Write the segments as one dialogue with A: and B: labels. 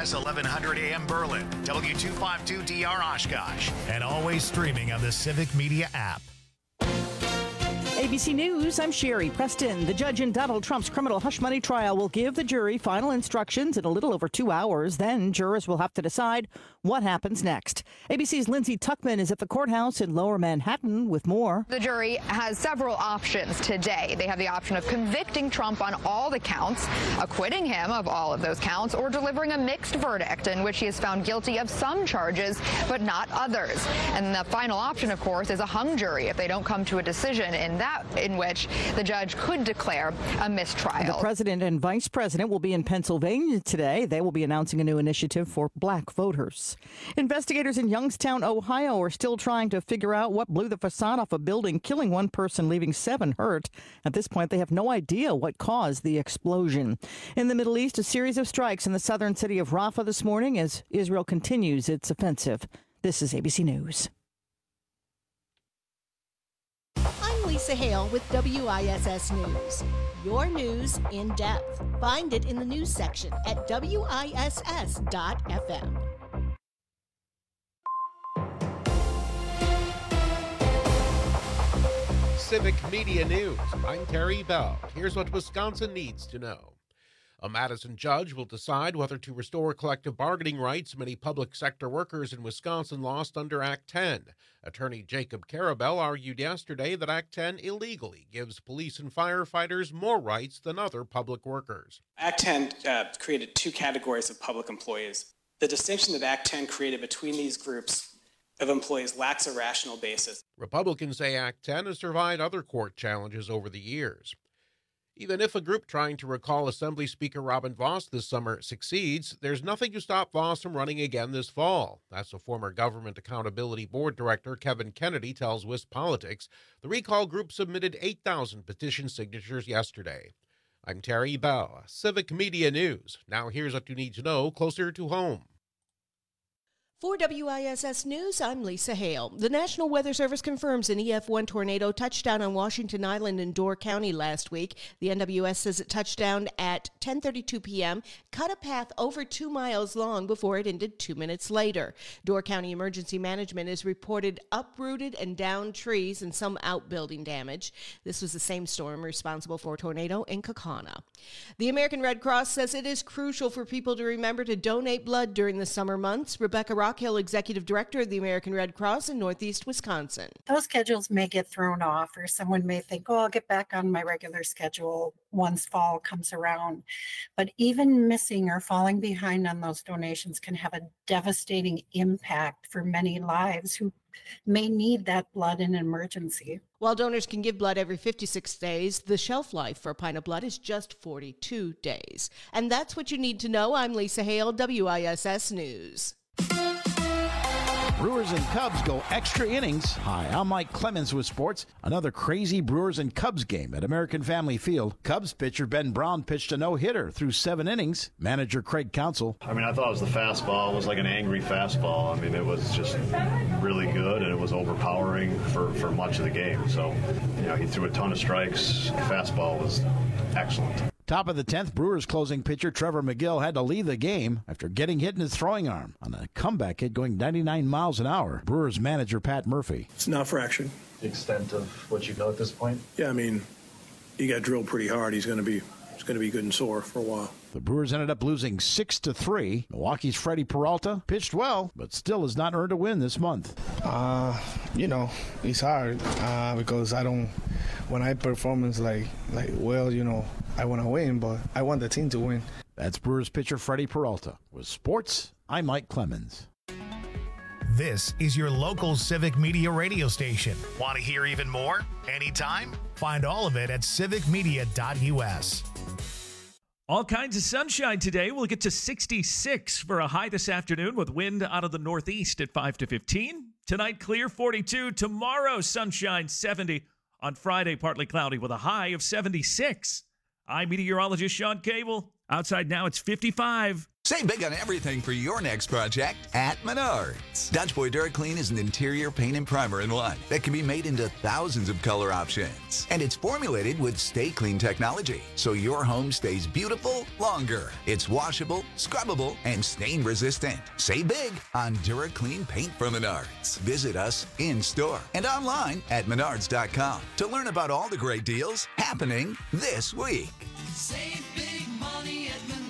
A: KFOS 1100 AM Berlin, W252DR Oshkosh, and always streaming on the Civic Media app.
B: ABC News, I'm Sherry Preston. The judge in Donald Trump's criminal hush money trial will give the jury final instructions in a little over 2 hours. Then jurors will have to decide what happens next. ABC's Lindsay Tuckman is at the courthouse in Lower Manhattan with more.
C: The jury has several options today. They have the option of convicting Trump on all the counts, acquitting him of all of those counts, or delivering a mixed verdict in which he is found guilty of some charges but not others. And the final option, of course, is a hung jury if they don't come to a decision in which the judge could declare a mistrial.
B: The president and vice president will be in Pennsylvania today. They will be announcing a new initiative for black voters. Investigators in Youngstown, Ohio are still trying to figure out what blew the facade off a building, killing one person, leaving 7 hurt. At this point, they have no idea what caused the explosion. In the Middle East, a series of strikes in the southern city of Rafah this morning as Israel continues its offensive. This is ABC News.
D: Lisa Hale with WISS News. Your news in depth. Find it in the news section at WISS.FM.
E: Civic Media News. I'm Terry Bell. Here's what Wisconsin needs to know. A Madison judge will decide whether to restore collective bargaining rights many public sector workers in Wisconsin lost under Act 10. Attorney Jacob Carabell argued yesterday that Act 10 illegally gives police and firefighters more rights than other public workers.
F: Act 10 created 2 categories of public employees. The distinction that Act 10 created between these groups of employees lacks a rational basis.
E: Republicans say Act 10 has survived other court challenges over the years. Even if a group trying to recall Assembly Speaker Robin Vos this summer succeeds, there's nothing to stop Vos from running again this fall. That's what former Government Accountability Board Director Kevin Kennedy tells WisPolitics. The recall group submitted 8,000 petition signatures yesterday. I'm Terry Bell, Civic Media News. Now here's what you need to know closer to home.
D: For WISS News, I'm Lisa Hale. The National Weather Service confirms an EF1 tornado touched down on Washington Island in Door County last week. The NWS says it touched down at 10:32 p.m., cut a path over 2 miles long before it ended 2 minutes later. Door County Emergency Management has reported uprooted and downed trees and some outbuilding damage. This was the same storm responsible for a tornado in Kaukauna. The American Red Cross says it is crucial for people to remember to donate blood during the summer months. Rebecca Rockhill, Executive Director of the American Red Cross in Northeast Wisconsin.
G: Those schedules may get thrown off, or someone may think, oh, I'll get back on my regular schedule once fall comes around. But even missing or falling behind on those donations can have a devastating impact for many lives who may need that blood in an emergency.
D: While donors can give blood every 56 days, the shelf life for a pint of blood is just 42 days. And that's what you need to know. I'm Lisa Hale, WISS News.
H: Brewers and Cubs go extra innings. Hi, I'm Mike Clemens with sports. Another crazy Brewers and Cubs game at American Family Field. Cubs pitcher Ben Brown pitched a no-hitter through 7 innings. Manager Craig Counsell.
I: I thought it was the fastball. It was like an angry fastball. It was just really good, and it was overpowering for much of the game. So, he threw a ton of strikes. The fastball was excellent.
H: Top of the 10th, Brewers closing pitcher Trevor McGill had to leave the game after getting hit in his throwing arm on a comeback hit going 99 miles an hour. Brewers manager Pat Murphy.
J: It's not for action.
I: The extent of what you know at this point?
J: Yeah, he got drilled pretty hard. He's going to be good and sore for a while.
H: The Brewers ended up losing 6-3. Milwaukee's Freddie Peralta pitched well, but still has not earned a win this month.
K: It's hard because when I perform I want to win, but I want the team to win.
H: That's Brewers pitcher Freddie Peralta. With sports, I'm Mike Clemens.
A: This is your local Civic Media radio station. Want to hear even more? Anytime? Find all of it at civicmedia.us.
L: All kinds of sunshine today. We'll get to 66 for a high this afternoon with wind out of the northeast at 5 to 15. Tonight, clear 42. Tomorrow, sunshine 70. On Friday, partly cloudy with a high of 76. I'm meteorologist Sean Cable. Outside now, it's 55.
M: Save big on everything for your next project at Menards. Dutch Boy DuraClean is an interior paint and primer in one that can be made into thousands of color options. And it's formulated with Stay Clean technology, so your home stays beautiful longer. It's washable, scrubbable, and stain resistant. Save big on DuraClean paint from Menards. Visit us in-store and online at menards.com to learn about all the great deals happening this week.
N: Save big money at Menards.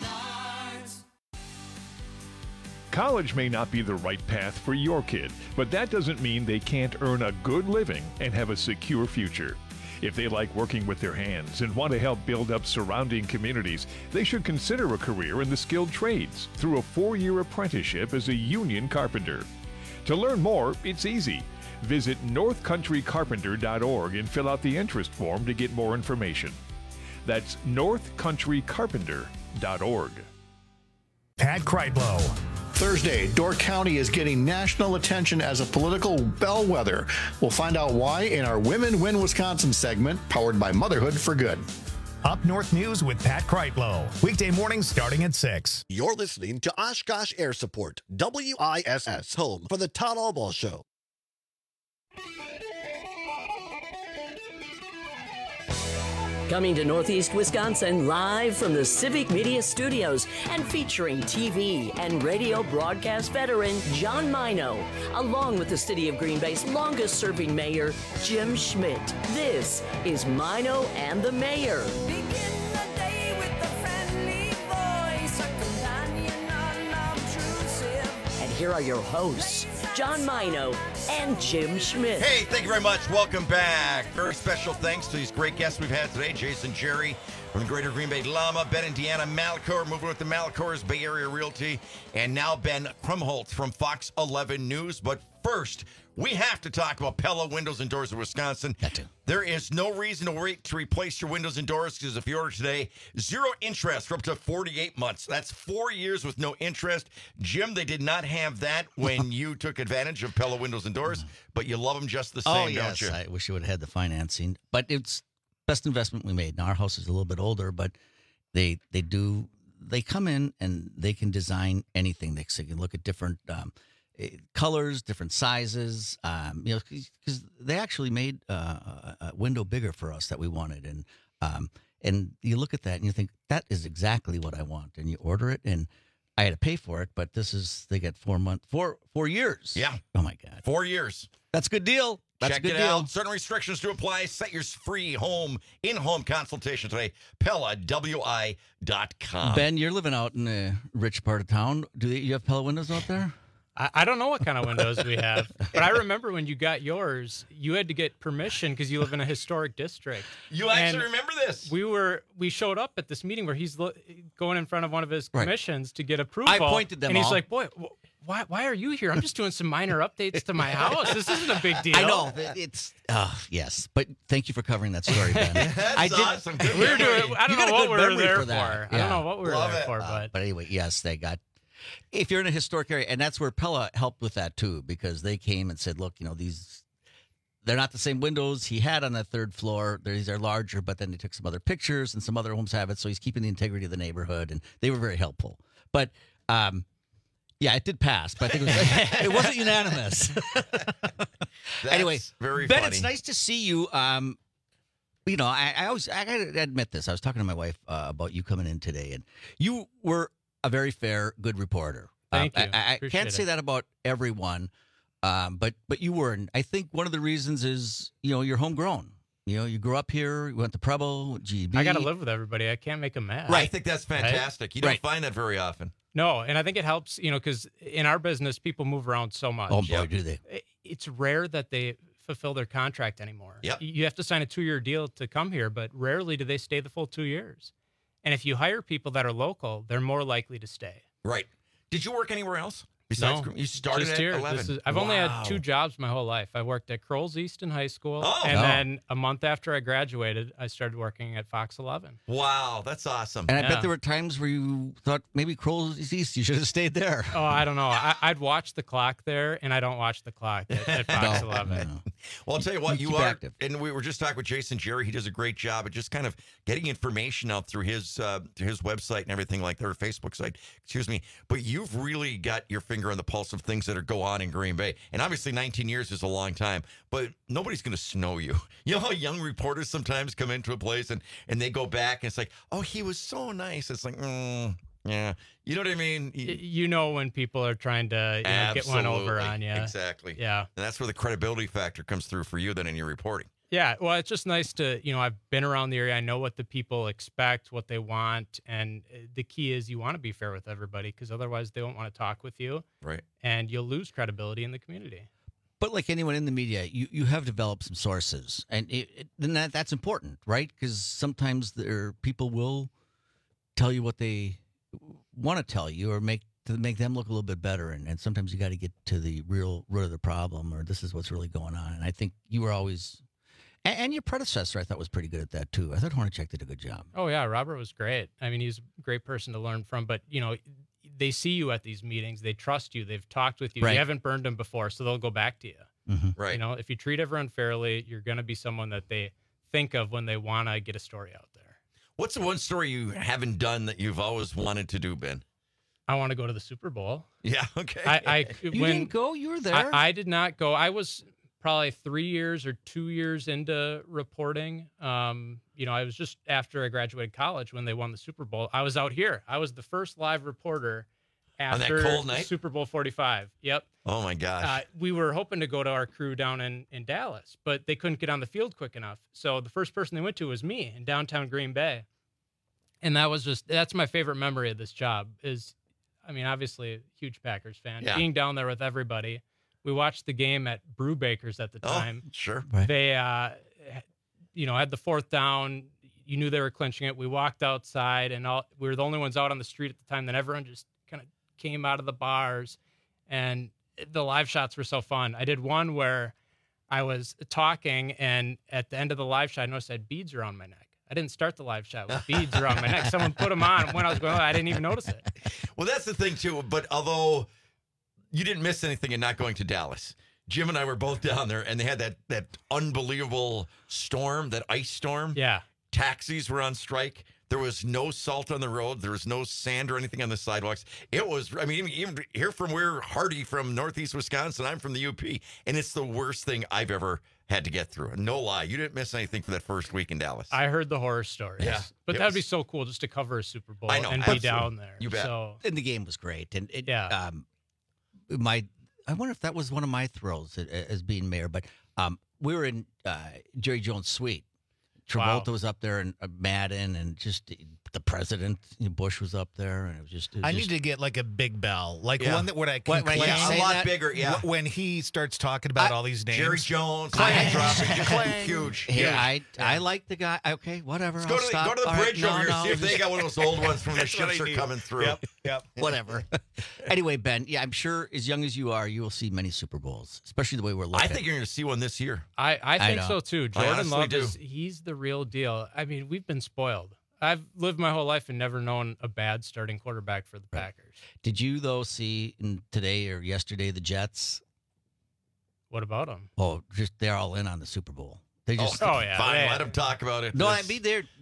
O: College may not be the right path for your kid, but that doesn't mean they can't earn a good living and have a secure future. If they like working with their hands and want to help build up surrounding communities, they should consider a career in the skilled trades through a 4-year apprenticeship as a union carpenter. To learn more, it's easy. Visit northcountrycarpenter.org and fill out the interest form to get more information. That's northcountrycarpenter.org.
A: Pat Kreitlow.
P: Thursday, Door County is getting national attention as a political bellwether. We'll find out why in our Women Win Wisconsin segment, powered by Motherhood for Good.
A: Up North News with Pat Kreitlow. Weekday mornings starting at 6.
Q: You're listening to Oshkosh Air Support, WISS, home for the Todd Albaugh Show.
R: Coming to Northeast Wisconsin live from the Civic Media Studios and featuring TV and radio broadcast veteran John Mino, along with the City of Green Bay's longest-serving mayor, Jim Schmidt. This is Mino and the Mayor. And here are your hosts, John Mino and Jim Schmidt.
S: Hey, thank you very much. Welcome back. Very special thanks to these great guests we've had today. Jason Jerry from the Greater Green Bay Llama, Ben and Deanna Malcor, moving with the Malcors, Bay Area Realty, and now Ben Krumholtz from Fox 11 News. But first, we have to talk about Pella Windows and Doors of Wisconsin. There is no reason to wait to replace your windows and doors because if you order today, 0 interest for up to 48 months. That's 4 years with no interest. Jim, they did not have that when you took advantage of Pella Windows and Doors, but you love them just the same, don't you?
T: I wish you would have had the financing, but it's best investment we made. Now, our house is a little bit older, but they come in and they can design anything. They can look at different colors, different sizes, because they actually made a window bigger for us that we wanted. And you look at that and you think, that is exactly what I want. And you order it, and I had to pay for it, but they get 4 years.
S: Yeah.
T: Oh, my God.
S: 4 years.
T: That's a good deal. That's
S: Check
T: a good
S: it
T: deal.
S: out. Certain restrictions to apply. Set your free in-home consultation today. PellaWI.com.
T: Ben, you're living out in a rich part of town. Do you have Pella windows out there?
U: I don't know what kind of windows we have, but I remember when you got yours, you had to get permission because you live in a historic district.
S: You actually remember this?
U: We showed up at this meeting where he's going in front of one of his commissions to get approval.
T: I pointed them
U: and he's
T: all.
U: like, boy, why are you here? I'm just doing some minor updates to my house. This isn't a big deal.
T: I know. It's yes, but thank you for covering that story, Ben.
S: That's awesome. Good
U: we were doing, I don't know what we were there for.
T: Yeah.
U: I don't know what we were there for,
T: but anyway, yes, they got. If you're in a historic area, and that's where Pella helped with that too, because they came and said, look, they're not the same windows he had on that third floor. These are larger, but then they took some other pictures, and some other homes have it, so he's keeping the integrity of the neighborhood, and they were very helpful. But yeah, it did pass, but I think it wasn't unanimous. Anyway,
S: very
T: Ben,
S: funny.
T: it's nice to see you. I gotta admit this. I was talking to my wife about you coming in today, and you were a very fair, good reporter.
U: Thank you.
T: I can't say that about everyone, but you were. And I think one of the reasons is you're homegrown. You grew up here. You went to Preble, GB.
U: I got to live with everybody. I can't make them mad.
S: Right. I think that's fantastic.
U: Right?
S: You don't find that very often.
U: No, and I think it helps, because in our business, people move around so much.
T: Oh, boy, do they.
U: It's rare that they fulfill their contract anymore.
S: Yep.
U: You have to sign a 2-year deal to come here, but rarely do they stay the full 2 years. And if you hire people that are local, they're more likely to stay.
S: Right. Did you work anywhere else? Besides, you started
U: just
S: at
U: here.
S: 11.
U: I've only had 2 jobs my whole life. I worked at Kroll's East in high school,
S: Oh.
U: and then a month after I graduated, I started working at Fox 11.
S: Wow, that's awesome.
T: And I bet there were times where you thought maybe Kroll's East, you should have stayed there.
U: Oh, I don't know. I'd watch the clock there, and I don't watch the clock at Fox 11.
T: No.
S: Well, I'll tell you what, you
T: keep
S: are,
T: active.
S: and we were just talking with Jason Jerry. He does a great job at just kind of getting information out through his website and everything like that, or Facebook site, excuse me. But you've really got your finger on the pulse of things that are go on in Green Bay. And obviously 19 years is a long time, but nobody's going to snow you. You know how young reporters sometimes come into a place and they go back and it's like, oh, he was so nice. It's like, yeah. You know what I mean?
U: You know when people are trying to get one over on you.
S: Exactly.
U: Yeah.
S: And that's where the credibility factor comes through for you then in your reporting.
U: Yeah. Well, it's just nice to, I've been around the area. I know what the people expect, what they want. And the key is you want to be fair with everybody because otherwise they won't want to talk with you.
S: Right.
U: And you'll lose credibility in the community.
T: But like anyone in the media, you have developed some sources. And then that's important, right? Because sometimes people will tell you what they want to tell you or make them look a little bit better, and sometimes you got to get to the real root of the problem, or this is what's really going on. And I think you were always, and your predecessor I thought was pretty good at that too. I thought Hornacek did a good job.
U: Oh yeah, Robert was great. I mean, he's a great person to learn from. But they see you at these meetings, they trust you, they've talked with you,
T: Right.
U: You haven't burned them before, so they'll go back to you.
T: Mm-hmm.
S: Right.
U: If you treat everyone fairly, you're going to be someone that they think of when they want to get a story out there.
S: What's the one story you haven't done that you've always wanted to do, Ben?
U: I want to go to the Super Bowl.
S: Yeah, okay.
U: You
T: didn't go? You were there.
U: I did not go. I was probably 3 years or 2 years into reporting. I was just after I graduated college when they won the Super Bowl. I was out here. I was the first live reporter after
S: On that cold night?
U: Super Bowl 45. Yep.
S: Oh, my gosh.
U: We were hoping to go to our crew down in Dallas, but they couldn't get on the field quick enough. So the first person they went to was me in downtown Green Bay. And that's my favorite memory of this job is, obviously a huge Packers fan, being down there with everybody. We watched the game at Brewbaker's at the time.
S: Oh, sure.
T: Right.
U: They, had the fourth down. You knew they were clinching it. We walked outside and we were the only ones out on the street at the time. Then everyone just kind of came out of the bars and the live shots were so fun. I did one where I was talking and at the end of the live shot, I noticed I had beads around my neck. I didn't start the live shot with beads around my neck. Someone put them on when I was going, I didn't even notice it.
S: Well, that's the thing, too. But although you didn't miss anything in not going to Dallas, Jim and I were both down there, and they had that unbelievable storm, that ice storm.
U: Yeah.
S: Taxis were on strike. There was no salt on the road. There was no sand or anything on the sidewalks. It was, even here from where Hardy from Northeast Wisconsin, I'm from the UP, and it's the worst thing I've ever had to get through. No lie. You didn't miss anything for that first week in Dallas.
U: I heard the horror stories.
S: Yeah.
U: But that would be so cool just to cover a Super Bowl
S: I know,
U: and
S: absolutely.
U: be down there.
S: You bet.
U: So,
T: And the game was great. And
U: yeah.
T: I wonder if that was one of my thrills as being mayor. But we were in Jerry Jones' suite. Travolta was up there and Madden and just the president, Bush was up there, and it was just.
C: I need to get like a big bell, like
S: Yeah.
C: one where I can
T: When you
C: clang.
T: say
S: a lot
T: that,
S: bigger, yeah.
C: When he starts talking about all these names.
S: Jerry Jones,
C: Clang.
S: dropping, just
C: Clang.
S: huge.
T: Here,
S: huge.
T: I like the guy. Okay, whatever.
S: Let's go to the
T: All right,
S: bridge over here, see if they
T: just-
S: got one of those old ones from the
C: That's what
S: ships
C: I
S: are
C: need.
S: coming through.
C: Yep.
T: Whatever. Anyway, Ben, I'm sure as young as you are, you will see many Super Bowls, especially the way we're looking.
S: I think you're going to see one this year.
U: I think
T: know.
U: so too.
S: I
U: Jordan
S: honestly
U: Love
S: do.
U: he's the real deal. We've been spoiled. I've lived my whole life and never known a bad starting quarterback for the Packers.
T: Did you, though, see today or yesterday the Jets?
U: What about them?
T: Oh, just they're all in on the Super Bowl. They just
U: yeah.
S: Fine, let them talk about it.
T: No,
S: This-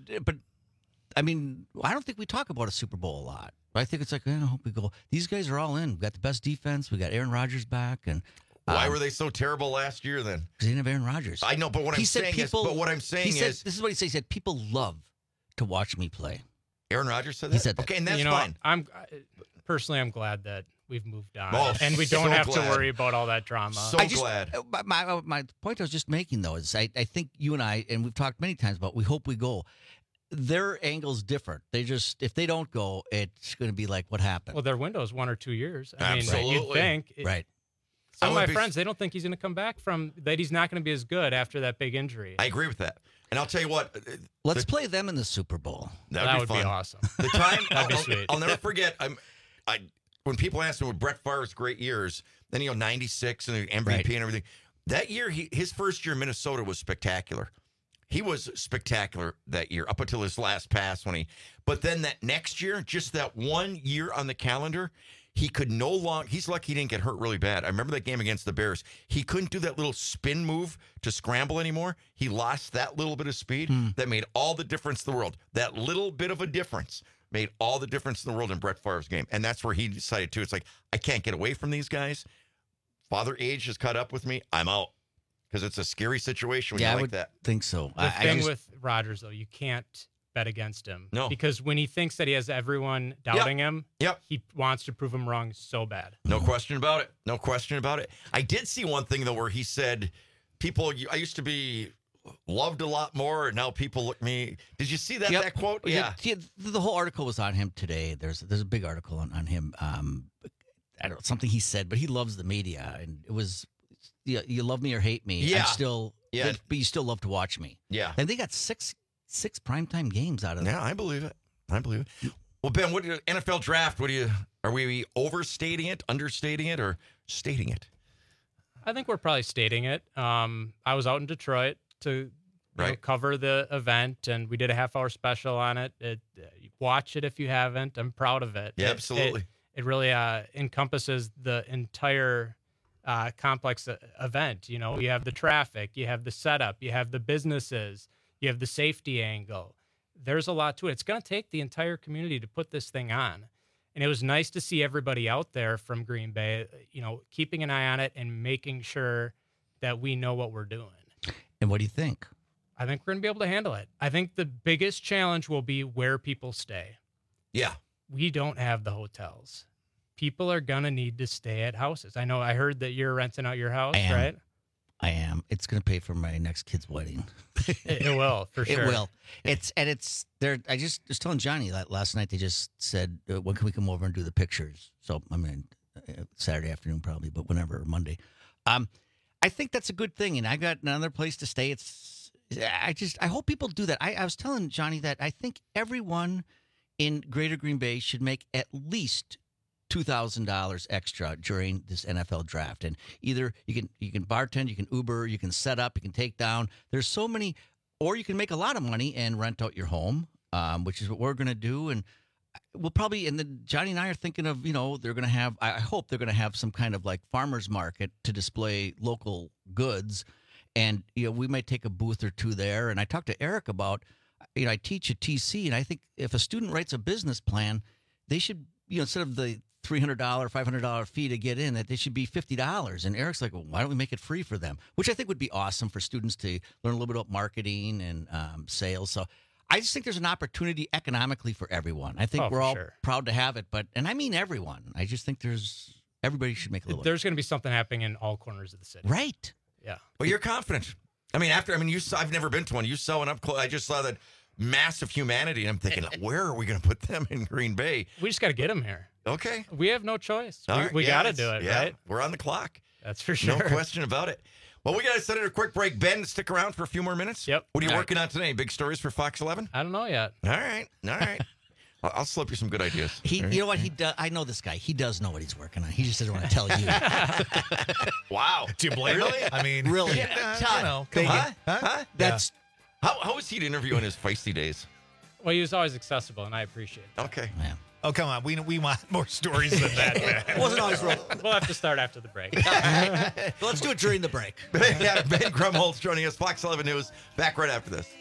T: I don't think we talk about a Super Bowl a lot. I think it's like, I hope we go. These guys are all in. We got the best defense. We got Aaron Rodgers back, and
S: Why were they so terrible last year then?
T: Because they didn't have Aaron Rodgers.
S: I know, but what I'm saying is,
T: this is what he said. He said people love to watch me play.
S: Aaron Rodgers said that.
T: He said that.
S: Okay, and that's fine.
U: I'm glad that we've moved on,
S: Oh,
U: and we don't
S: so
U: have
S: glad.
U: to worry about all that drama.
S: So glad.
T: My point I was just making, though, is I think you and I, and we've talked many times about, we hope we go. Their angle's different. They just, if they don't go, it's going to be like, what happened?
U: Well, their window's 1 or 2 years. I mean,
S: Absolutely.
U: you'd think.
T: Right.
U: Some
S: I
U: of
S: would
U: my
S: be-
U: friends, they don't think he's going to come back from that. He's not going to be as good after that big injury.
S: I agree with that. And I'll tell you what.
T: Let's play them in the Super Bowl.
U: That would be
S: fun.
U: awesome.
S: The time
U: That'd be sweet.
S: I'll never forget. When people ask me about Brett Favre's great years, then 96 and the MVP
T: Right.
S: and everything. That year, his first year in Minnesota was spectacular. He was spectacular that year up until his last pass but then that next year, just that 1 year on the calendar, He could no longer, he's lucky he didn't get hurt really bad. I remember that game against the Bears. He couldn't do that little spin move to scramble anymore. He lost that little bit of speed that made all the difference in the world. That little bit of a difference made all the difference in the world in Brett Favre's game. And that's where he decided, too. It's like, I can't get away from these guys. Father age has caught up with me. I'm out. Because it's a scary situation when you
T: I
S: like
T: would
S: that.
T: think so.
U: The thing with Rodgers, though, you can't bet against him.
S: No.
U: Because when he thinks that he has everyone doubting him, he wants to prove him wrong so bad.
S: No question about it. No question about it. I did see one thing, though, where he said, I used to be loved a lot more, and now people look at me. Did you see that, that quote? Yeah.
T: The whole article was on him today. There's a big article on him. I don't know, something he said, but he loves the media, and it was, you love me or hate me.
S: Yeah.
T: I'm still, but you still love to watch me.
S: Yeah.
T: And they got six primetime games out of it.
S: Yeah, I believe it. Well, Ben, what NFL draft? Are we overstating it, understating it, or stating it?
U: I think we're probably stating it. I was out in Detroit to cover the event, and we did a half-hour special on it. Watch it if you haven't. I'm proud of it.
S: Yeah, absolutely.
U: It really encompasses the entire complex event. You know, you have the traffic, you have the setup, you have the businesses, you have the safety angle. There's a lot to it. It's going to take the entire community to put this thing on. And it was nice to see everybody out there from Green Bay, keeping an eye on it and making sure that we know what we're doing.
T: And what do you think?
U: I think we're going to be able to handle it. I think the biggest challenge will be where people stay.
S: Yeah.
U: We don't have the hotels. People are going to need to stay at houses. I heard that you're renting out your house, right?
T: I am. It's going to pay for my next kid's wedding.
U: It will, for sure.
T: It will. It's there. I just was telling Johnny that last night. They just said, when can we come over and do the pictures? So, Saturday afternoon probably, but whenever, or Monday. I think that's a good thing. And I got another place to stay. I hope people do that. I was telling Johnny that I think everyone in Greater Green Bay should make at least $2,000 extra during this NFL draft. And either you can bartend, you can Uber, you can set up, you can take down. There's so many, or you can make a lot of money and rent out your home, which is what we're going to do. And we'll probably, Johnny and I are thinking of, they're going to have, I hope they're going to have some kind of like farmer's market to display local goods. And, we might take a booth or two there. And I talked to Eric about, I teach at TC, and I think if a student writes a business plan, they should, instead of the $300, $500 fee to get in, that they should be $50. And Eric's like, well, why don't we make it free for them? Which I think would be awesome for students to learn a little bit about marketing and sales. So I just think there's an opportunity economically for everyone. I think we're all proud to have it, and I mean everyone. I just think everybody should make a little.
U: There's going to be something happening in all corners of the city.
T: Right.
U: Yeah.
S: Well, you're confident. I've never been to one. You saw one up close. I just saw that massive humanity, and I'm thinking, where are we going to put them in Green Bay?
U: We just got to get them here.
S: Okay.
U: We have no choice.
S: All right.
U: We got to do it, right?
S: We're on the clock.
U: That's for sure.
S: No question about it. Well, we got to set it a quick break. Ben, stick around for a few more minutes.
U: Yep.
S: What are you working on today? Big stories for Fox 11?
U: I don't know yet.
S: All right. I'll slip you some good ideas.
T: You know what he does? I know this guy. He does know what he's working on. He just doesn't want to tell you.
S: Wow.
C: Do you blame him? I mean,
T: really?
C: Todd,
S: Huh?
T: That's
S: how was he to interview in his feisty days?
U: Well, he was always accessible, and I appreciate it.
S: Okay.
T: Yeah.
C: Oh, come on. We want more stories than that, man.
T: Wasn't always wrong.
U: We'll have to start after the break.
T: Let's do it during the break.
S: Ben Krumholtz joining us, Fox 11 News. Back right after this.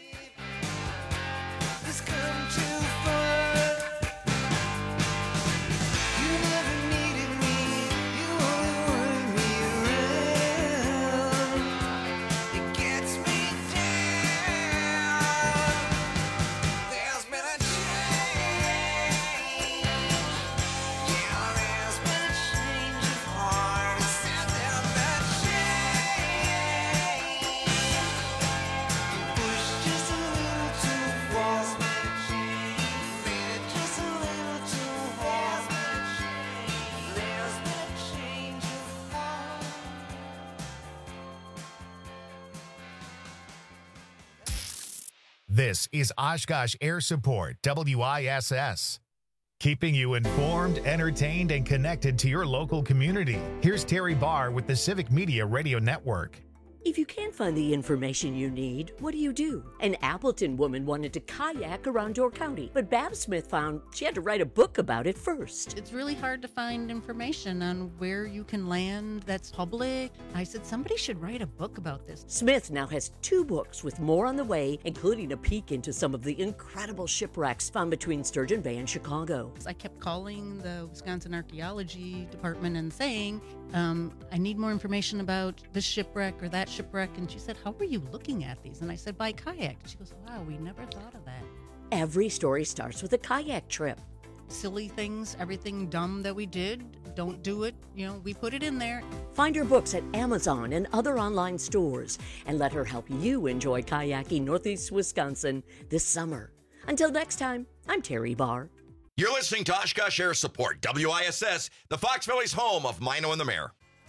A: This is Oshkosh Air Support, WISS. Keeping you informed, entertained, and connected to your local community. Here's Terry Barr with the Civic Media Radio Network.
R: If you can't find the information you need, what do? An Appleton woman wanted to kayak around Door County, but Bab Smith found she had to write a book about it first.
B: It's really hard to find information on where you can land that's public. I said, somebody should write a book about this.
R: Smith now has 2 books with more on the way, including a peek into some of the incredible shipwrecks found between Sturgeon Bay and Chicago.
B: I kept calling the Wisconsin Archaeology Department and saying, I need more information about this shipwreck or that shipwreck. And she said, how are you looking at these? And I said, by kayak. She goes, wow, we never thought of that.
R: Every story starts with a kayak trip.
B: Silly things, everything dumb that we did, don't do it. We put it in there.
R: Find her books at Amazon and other online stores, and let her help you enjoy kayaking Northeast Wisconsin this summer. Until next time, I'm Terry Barr.
S: You're listening to Oshkosh Air Support, WISS, the Fox Valley's home of Mino and the Mayor.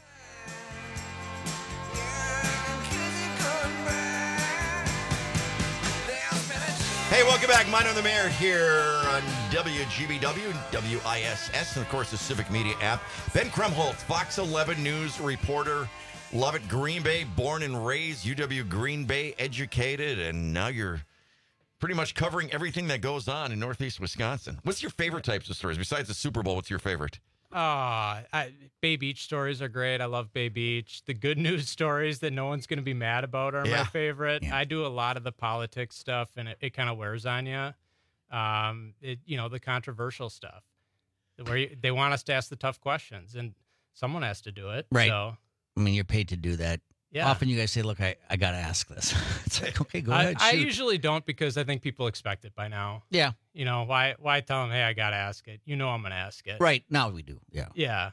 S: Hey, welcome back. Mino and the Mayor here on WGBW, WISS, and of course the Civic Media app. Ben Krumholtz, Fox 11 News reporter, Lovett, Green Bay, born and raised, UW Green Bay, educated, and now you're pretty much covering everything that goes on in Northeast Wisconsin. What's your favorite types of stories? Besides the Super Bowl, what's your favorite?
U: Bay Beach stories are great. I love Bay Beach. The good news stories that no one's going to be mad about are my favorite. Yeah. I do a lot of the politics stuff, and it kind of wears on you. The controversial stuff, where they want us to ask the tough questions, and someone has to do it.
T: Right.
U: So,
T: I mean, you're paid to do that.
U: Yeah.
T: Often you guys say, look, I got to ask this. It's like, okay, go ahead.
U: I usually don't, because I think people expect it by now.
T: Yeah.
U: Why tell them, hey, I got to ask it? I'm going to ask it.
T: Right. Now we do. Yeah.
U: Yeah.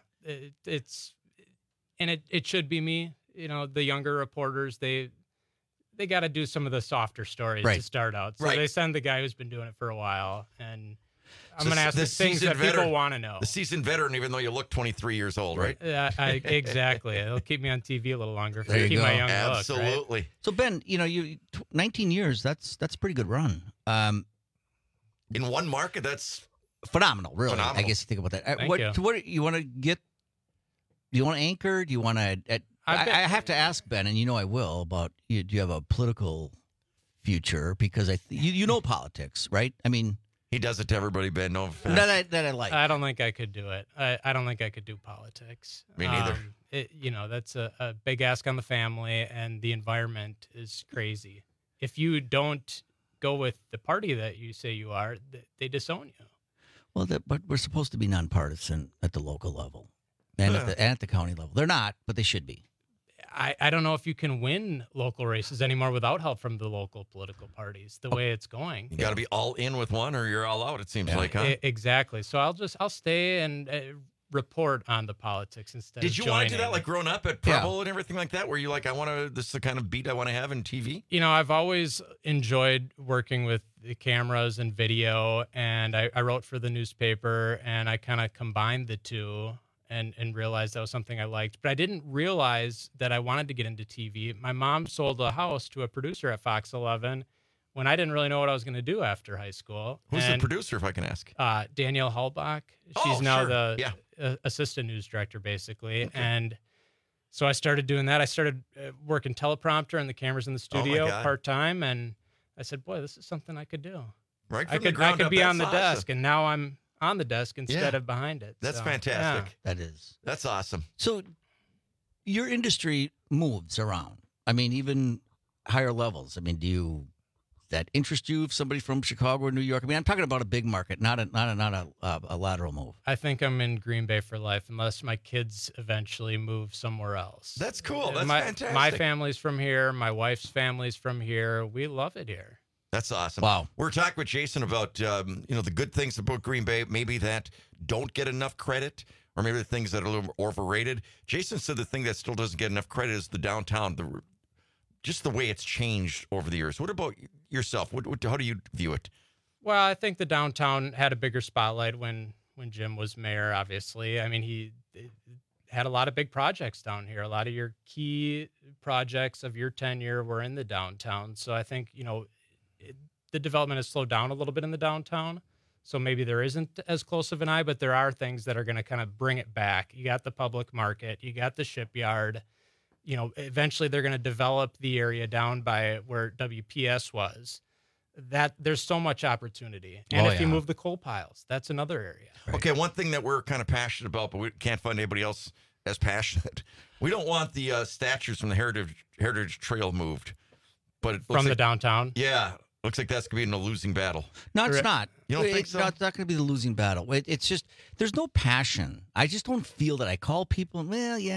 U: It should be me. The younger reporters, they got to do some of the softer stories to start out. So they send the guy who's been doing it for a while, and I'm going to ask the things that people want to know.
S: The seasoned veteran, even though you look 23 years old, right?
U: Exactly. It'll keep me on TV a little longer if I keep
T: go.
U: my young look.
S: Absolutely.
U: Right?
T: So Ben, you 19 years. That's a pretty good run.
S: In one market, that's
T: phenomenal. Really,
S: phenomenal.
T: I guess you think about that.
U: Thank you.
T: What you want to get? Do you want to anchor? Do you want to? I have to ask Ben, and I will, about you. Do you have a political future? Because you know politics, right? I mean,
S: he does it to everybody, Ben. No offense.
T: That I like.
U: I don't think I could do it. I don't think I could do politics.
S: Me neither.
U: That's a big ask on the family, and the environment is crazy. If you don't go with the party that you say you are, they disown you.
T: Well, but we're supposed to be nonpartisan at the local level and at the county level. They're not, but they should be.
U: I don't know if you can win local races anymore without help from the local political parties, the way it's going.
S: You got to be all in with one, or you're all out, it seems like, huh?
U: Exactly. So I'll stay and report on the politics instead
S: Did you want to do that, like growing up at Preble and everything like that, where you like, this is the kind of beat I want to have in TV?
U: I've always enjoyed working with the cameras and video, and I wrote for the newspaper, and I kind of combined the two and realized that was something I liked. But I didn't realize that I wanted to get into TV. My mom sold a house to a producer at Fox 11 when I didn't really know what I was going to do after high school.
S: Who's the producer, if I can ask?
U: Danielle Hallbach. She's now the assistant news director, basically. Okay. And so I started doing that. I started working teleprompter and the cameras in the studio part-time. And I said, boy, this is something I could do.
S: Right
U: I could be on the desk, and now I'm on the desk instead of behind it.
S: That's fantastic.
T: That is.
S: That's awesome.
T: So your industry moves around. I mean, even higher levels. I mean, that interest you if somebody from Chicago or New York? I mean, I'm talking about a big market, not a lateral move.
U: I think I'm in Green Bay for life unless my kids eventually move somewhere else.
S: That's cool. That's fantastic.
U: My family's from here. My wife's family's from here. We love it here.
S: That's awesome.
T: Wow.
S: We're talking with Jason about the good things about Green Bay, maybe that don't get enough credit, or maybe the things that are a little overrated. Jason said the thing that still doesn't get enough credit is the downtown, just the way it's changed over the years. What about yourself? How do you view it?
U: Well, I think the downtown had a bigger spotlight when Jim was mayor, obviously. I mean, he had a lot of big projects down here. A lot of your key projects of your tenure were in the downtown. So I think, the development has slowed down a little bit in the downtown. So maybe there isn't as close of an eye, but there are things that are going to kind of bring it back. You got the public market. You got the shipyard. eventually they're going to develop the area down by where WPS was. That there's so much opportunity. And if you move the coal piles, that's another area.
S: Right. Okay, one thing that we're kind of passionate about, but we can't find anybody else as passionate. We don't want the statues from the Heritage Trail moved. But it
U: from the downtown?
S: Yeah. Looks like that's going to be in a losing battle.
T: No, it's not.
S: You don't think so?
T: No, it's not going to be the losing battle. It's just, there's no passion. I just don't feel that I call people, and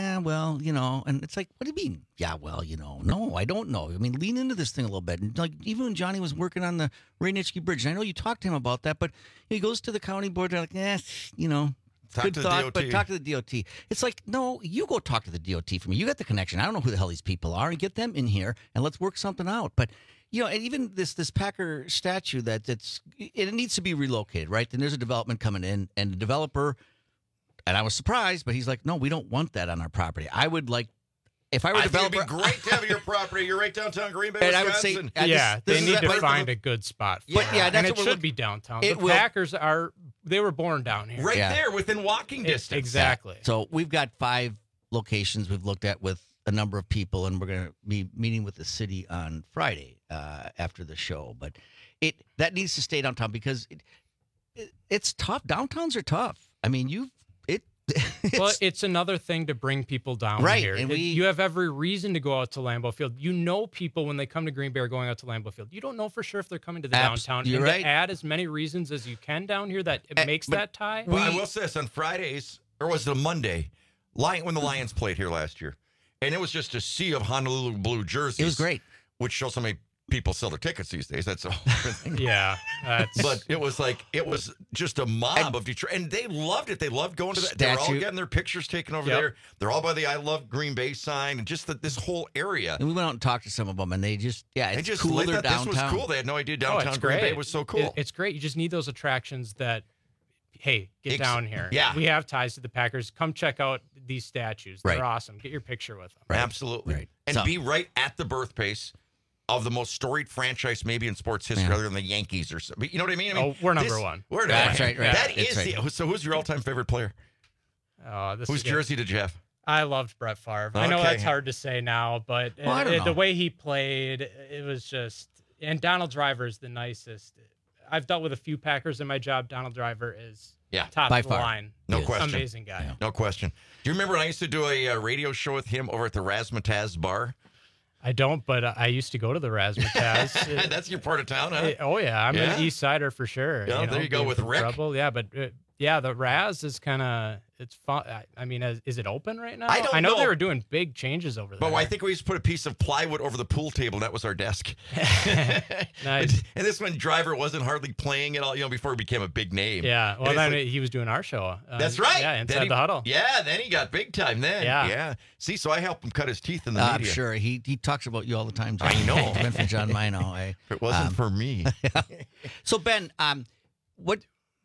T: it's like, what do you mean? Yeah, well, no, I don't know. I mean, lean into this thing a little bit. And like, even when Johnny was working on the Rainitzky Bridge, and I know you talked to him about that, but he goes to the county board, they're like,
S: Talk to the DOT.
T: But talk to the DOT. It's like, no, you go talk to the DOT for me. You got the connection. I don't know who the hell these people are, and get them in here, and let's work something out. But and even this Packer statue it needs to be relocated, right? Then there's a development coming in, and the developer, and I was surprised, but he's like, no, we don't want that on our property. I would like, if I were a developer,
S: it'd be great to have your property. You're right downtown Green Bay,
T: and
S: Wisconsin.
T: I would say,
U: they need to find a good spot. And it should be downtown. The Packers they were born down here.
S: Right there, within walking distance.
U: Exactly.
T: So we've got 5 locations we've looked at with a number of people, and we're going to be meeting with the city on Friday after the show. But that needs to stay downtown because it's tough. Downtowns are tough. I mean,
U: it's another thing to bring people down here. And you have every reason to go out to Lambeau Field. People when they come to Green Bay are going out to Lambeau Field. You don't know for sure if they're coming to the downtown.
T: You're right.
U: To add as many reasons as you can down here that it makes that tie.
S: Well, I will say this, on Fridays, or was it a Monday, when the Lions played here last year, and it was just a sea of Honolulu blue jerseys.
T: It was great.
S: Which shows how many people sell their tickets these days. That's all.
U: Yeah.
S: But it was just a mob of Detroit. And they loved it. They loved going to that. They were all getting their pictures taken over there. They're all by the I Love Green Bay sign and just this whole area.
T: And we went out and talked to some of them, and they just, it's cool.
S: They
T: They're
S: thought
T: downtown.
S: This was cool. They had no idea downtown Green Bay was so cool.
U: It's great. You just need those attractions that, hey, get down here.
S: Yeah.
U: We have ties to the Packers. Come check out these statues. They're
T: Right.
U: awesome. Get your picture with them.
S: Right. Absolutely.
T: Right.
S: And be right at the birthplace of the most storied franchise maybe in sports history other than the Yankees or something. You know what I mean?
U: We're number one.
S: We're
T: That's right.
S: That is so who's your all-time favorite player? Whose jersey did you have?
U: I loved Brett Favre. I know that's hard to say now, but the way he played, it was just... And Donald Driver is the nicest. I've dealt with a few Packers in my job. Donald Driver is top
T: by
U: of the
T: far.
U: line.
S: No question.
U: Amazing guy.
S: Yeah. No question. Do you remember when I used to do a radio show with him over at the Razzmatazz bar?
U: I don't, but I used to go to the Razzmatazz.
S: That's your part of town, huh?
U: I'm an East Sider for sure.
S: Yeah, there you go with Rick.
U: Trouble. Yeah, but the Raz is kind of it's fun. I mean, is it open right now?
S: I
U: know they were doing big changes over there.
S: But I think we used to put a piece of plywood over the pool table, and that was our desk.
U: Nice.
S: And this when Driver wasn't hardly playing at all, before he became a big name.
U: Yeah, well, then he was doing our show.
S: That's right.
U: Yeah, Inside the Huddle.
S: Yeah, then he got big time then.
U: Yeah.
S: See, so I helped him cut his teeth in the media.
T: I'm sure. He talks about you all the time, John.
S: I know.
T: Ben from John Mino.
S: If it wasn't for me.
T: So, Ben, what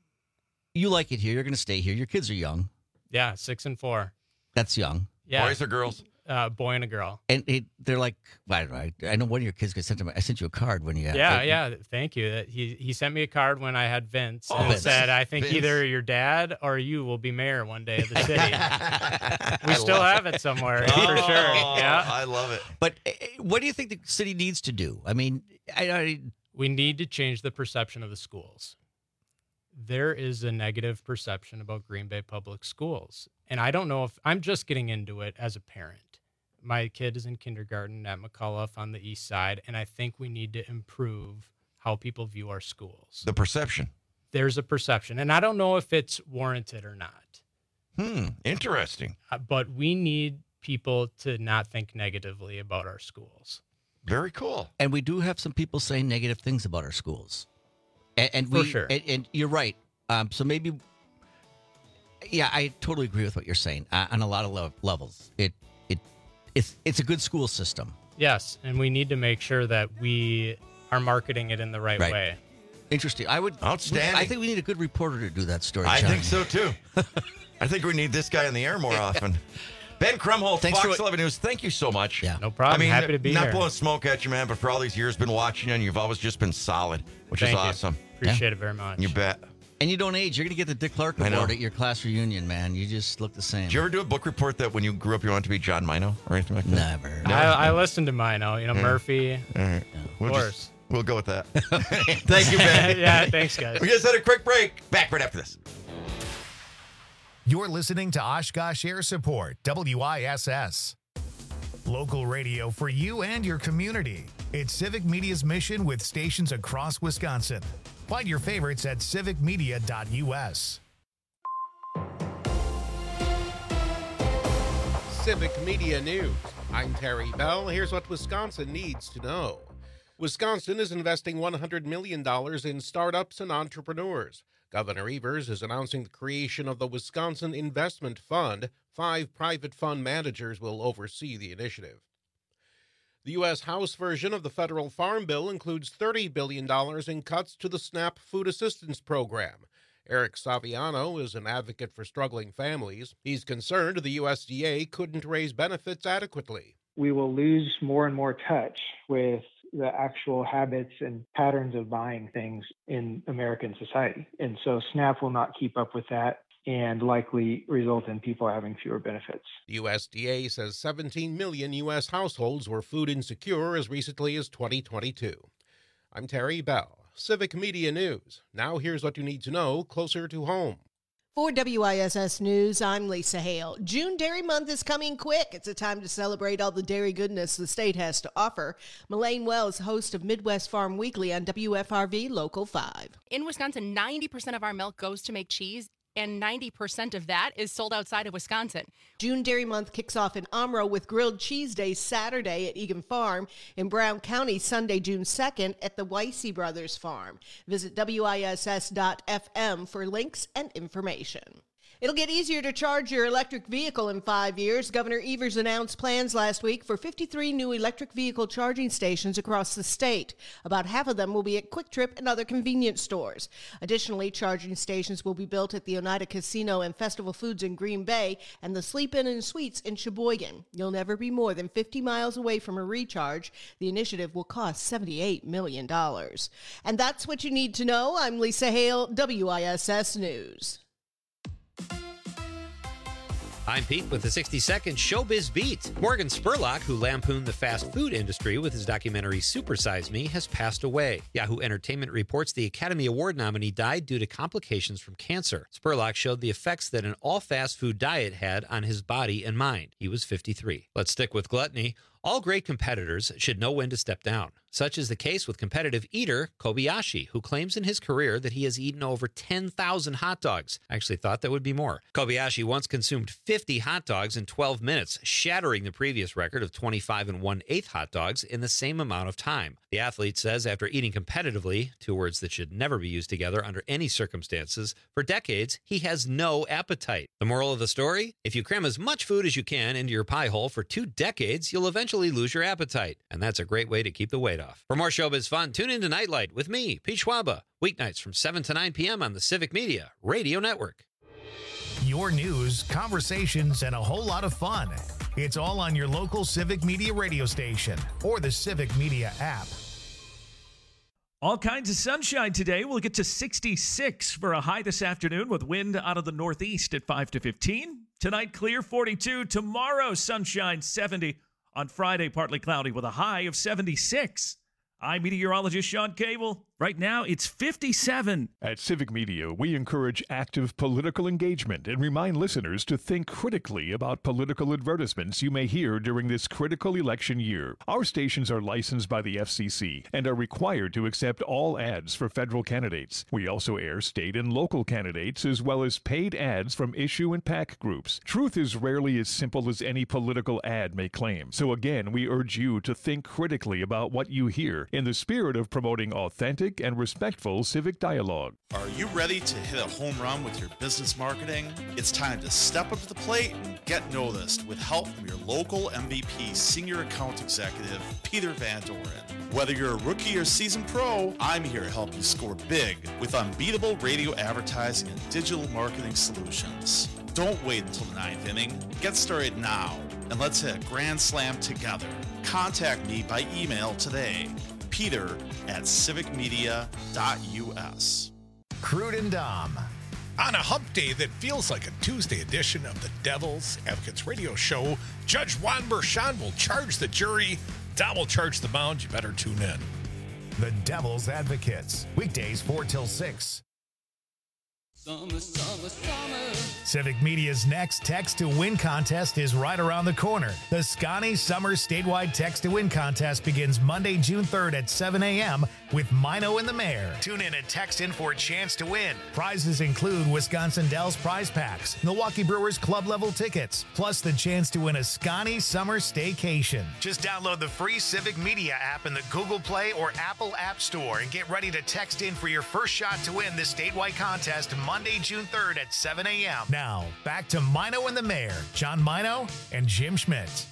T: you like it here. You're going to stay here. Your kids are young.
U: Yeah, 6 and 4.
T: That's young.
U: Yeah.
S: Boys or girls?
U: Boy and a girl.
T: And they're like, I know one of your kids sent them. I sent you a card when you had.
U: Yeah. Thank you. He sent me a card when I had Vince and said, I think either your dad or you will be mayor one day of the city. We still have it somewhere for sure. Yeah,
S: I love it.
T: But what do you think the city needs to do? I mean,
U: we need to change the perception of the schools. There is a negative perception about Green Bay Public Schools. And I don't know if I'm just getting into it as a parent. My kid is in kindergarten at McCullough on the east side, and I think we need to improve how people view our schools.
S: The perception.
U: There's a perception, and I don't know if it's warranted or not.
S: Interesting.
U: But we need people to not think negatively about our schools.
S: Very cool.
T: And we do have some people saying negative things about our schools. And
U: for sure.
T: And you're right. So maybe, I totally agree with what you're saying on a lot of levels. It's a good school system.
U: Yes, and we need to make sure that we are marketing it in the right way.
T: Interesting.
S: Outstanding.
T: I think we need a good reporter to do that story, John.
S: I think so, too. I think we need this guy in the air more often. Ben Krumholtz, Fox 11 News, thank you so much.
T: Yeah.
U: No problem. Happy to be here.
S: Not blowing smoke at you, man, but for all these years, been watching you, and you've always just been solid, which is awesome.
U: Appreciate it very much.
S: You bet.
T: And you don't age. You're going to get the Dick Clark
S: I know.
T: Award at your class reunion, man. You just look the same.
S: Did you ever do a book report that when you grew up you wanted to be John Mino or anything like that?
T: Never.
U: I listened to Mino, Murphy.
S: All right.
U: Of course.
S: We'll go with that. Thank you, Ben.
U: Yeah, thanks, guys.
S: We just had a quick break. Back right after this.
A: You're listening to Oshkosh Air Support, WISS. Local radio for you and your community. It's Civic Media's mission with stations across Wisconsin. Find your favorites at civicmedia.us.
E: Civic Media News. I'm Terry Bell. Here's what Wisconsin needs to know. Wisconsin is investing $100 million in startups and entrepreneurs. Governor Evers is announcing the creation of the Wisconsin Investment Fund. 5 private fund managers will oversee the initiative. The U.S. House version of the federal farm bill includes $30 billion in cuts to the SNAP food assistance program. Eric Saviano is an advocate for struggling families. He's concerned the USDA couldn't raise benefits adequately.
F: We will lose more and more touch with the actual habits and patterns of buying things in American society. And so SNAP will not keep up with that and likely result in people having fewer benefits.
E: The USDA says 17 million U.S. households were food insecure as recently as 2022. I'm Terry Bell, Civic Media News. Now here's what you need to know closer to home.
D: For WISS News, I'm Lisa Hale. June Dairy Month is coming quick. It's a time to celebrate all the dairy goodness the state has to offer. Melaine Wells, host of Midwest Farm Weekly on WFRV Local 5.
V: In Wisconsin, 90% of our milk goes to make cheese, and 90% of that is sold outside of Wisconsin.
D: June Dairy Month kicks off in Omro with Grilled Cheese Day Saturday at Egan Farm, in Brown County Sunday, June 2nd at the Weissy Brothers Farm. Visit WISS.FM for links and information. It'll get easier to charge your electric vehicle in 5 years. Governor Evers announced plans last week for 53 new electric vehicle charging stations across the state. About half of them will be at Quick Trip and other convenience stores. Additionally, charging stations will be built at the Oneida Casino and Festival Foods in Green Bay and the Sleep Inn and Suites in Sheboygan. You'll never be more than 50 miles away from a recharge. The initiative will cost $78 million. And that's what you need to know. I'm Lisa Hale, WISS News.
W: I'm Pete with the 60-second Showbiz Beat. Morgan Spurlock, who lampooned the fast food industry with his documentary Super Size Me, has passed away. Yahoo Entertainment reports the Academy Award nominee died due to complications from cancer. Spurlock showed the effects that an all-fast food diet had on his body and mind. He was 53. Let's stick with gluttony. All great competitors should know when to step down. Such is the case with competitive eater Kobayashi, who claims in his career that he has eaten over 10,000 hot dogs. I actually thought that would be more. Kobayashi once consumed 50 hot dogs in 12 minutes, shattering the previous record of 25 1/8 hot dogs in the same amount of time. The athlete says after eating competitively, 2 words that should never be used together under any circumstances, for decades, he has no appetite. The moral of the story? If you cram as much food as you can into your pie hole for 2 decades, you'll eventually lose your appetite. And that's a great way to keep the weight off. For more showbiz fun, tune in to Nightlight with me, Pete Schwaba, weeknights from 7 to 9 p.m. on the Civic Media Radio Network.
A: Your news, conversations, and a whole lot of fun. It's all on your local Civic Media radio station or the Civic Media app.
L: All kinds of sunshine today. We'll get to 66 for a high this afternoon with wind out of the northeast at 5 to 15. Tonight, clear 42. Tomorrow, sunshine 70. On Friday, partly cloudy with a high of 76. I'm meteorologist Sean Cable. Right now, it's 57.
O: At Civic Media, we encourage active political engagement and remind listeners to think critically about political advertisements you may hear during this critical election year. Our stations are licensed by the FCC and are required to accept all ads for federal candidates. We also air state and local candidates as well as paid ads from issue and PAC groups. Truth is rarely as simple as any political ad may claim. So again, we urge you to think critically about what you hear in the spirit of promoting authentic and respectful civic dialogue.
X: Are you ready to hit a home run with your business marketing? It's time to step up to the plate and get noticed with help from your local MVP Senior Account Executive, Peter Van Doren. Whether you're a rookie or seasoned pro, I'm here to help you score big with unbeatable radio advertising and digital marketing solutions. Don't wait until the 9th inning. Get started now, and let's hit a grand slam together. Contact me by email today, peter@civicmedia.us.
A: Crude and Dom.
G: On a hump day that feels like a Tuesday edition of the Devil's Advocates radio show, Judge Juan Bershon will charge the jury. Dom will charge the bound. You better tune in.
A: The Devil's Advocates. Weekdays 4 till 6.
N: Summer, summer, summer.
A: Civic Media's next Text to Win contest is right around the corner. The Scotty Summer Statewide Text to Win contest begins Monday, June 3rd at 7 a.m. with Mino and the Mayor. Tune in and text in for a chance to win. Prizes include Wisconsin Dells prize packs, Milwaukee Brewers club level tickets, plus the chance to win a Scotty Summer Staycation. Just download the free Civic Media app in the Google Play or Apple App Store and get ready to text in for your first shot to win this statewide contest Monday, June 3rd at 7 a.m. Now, back to Mino and the Mayor, John Mino and Jim Schmidt.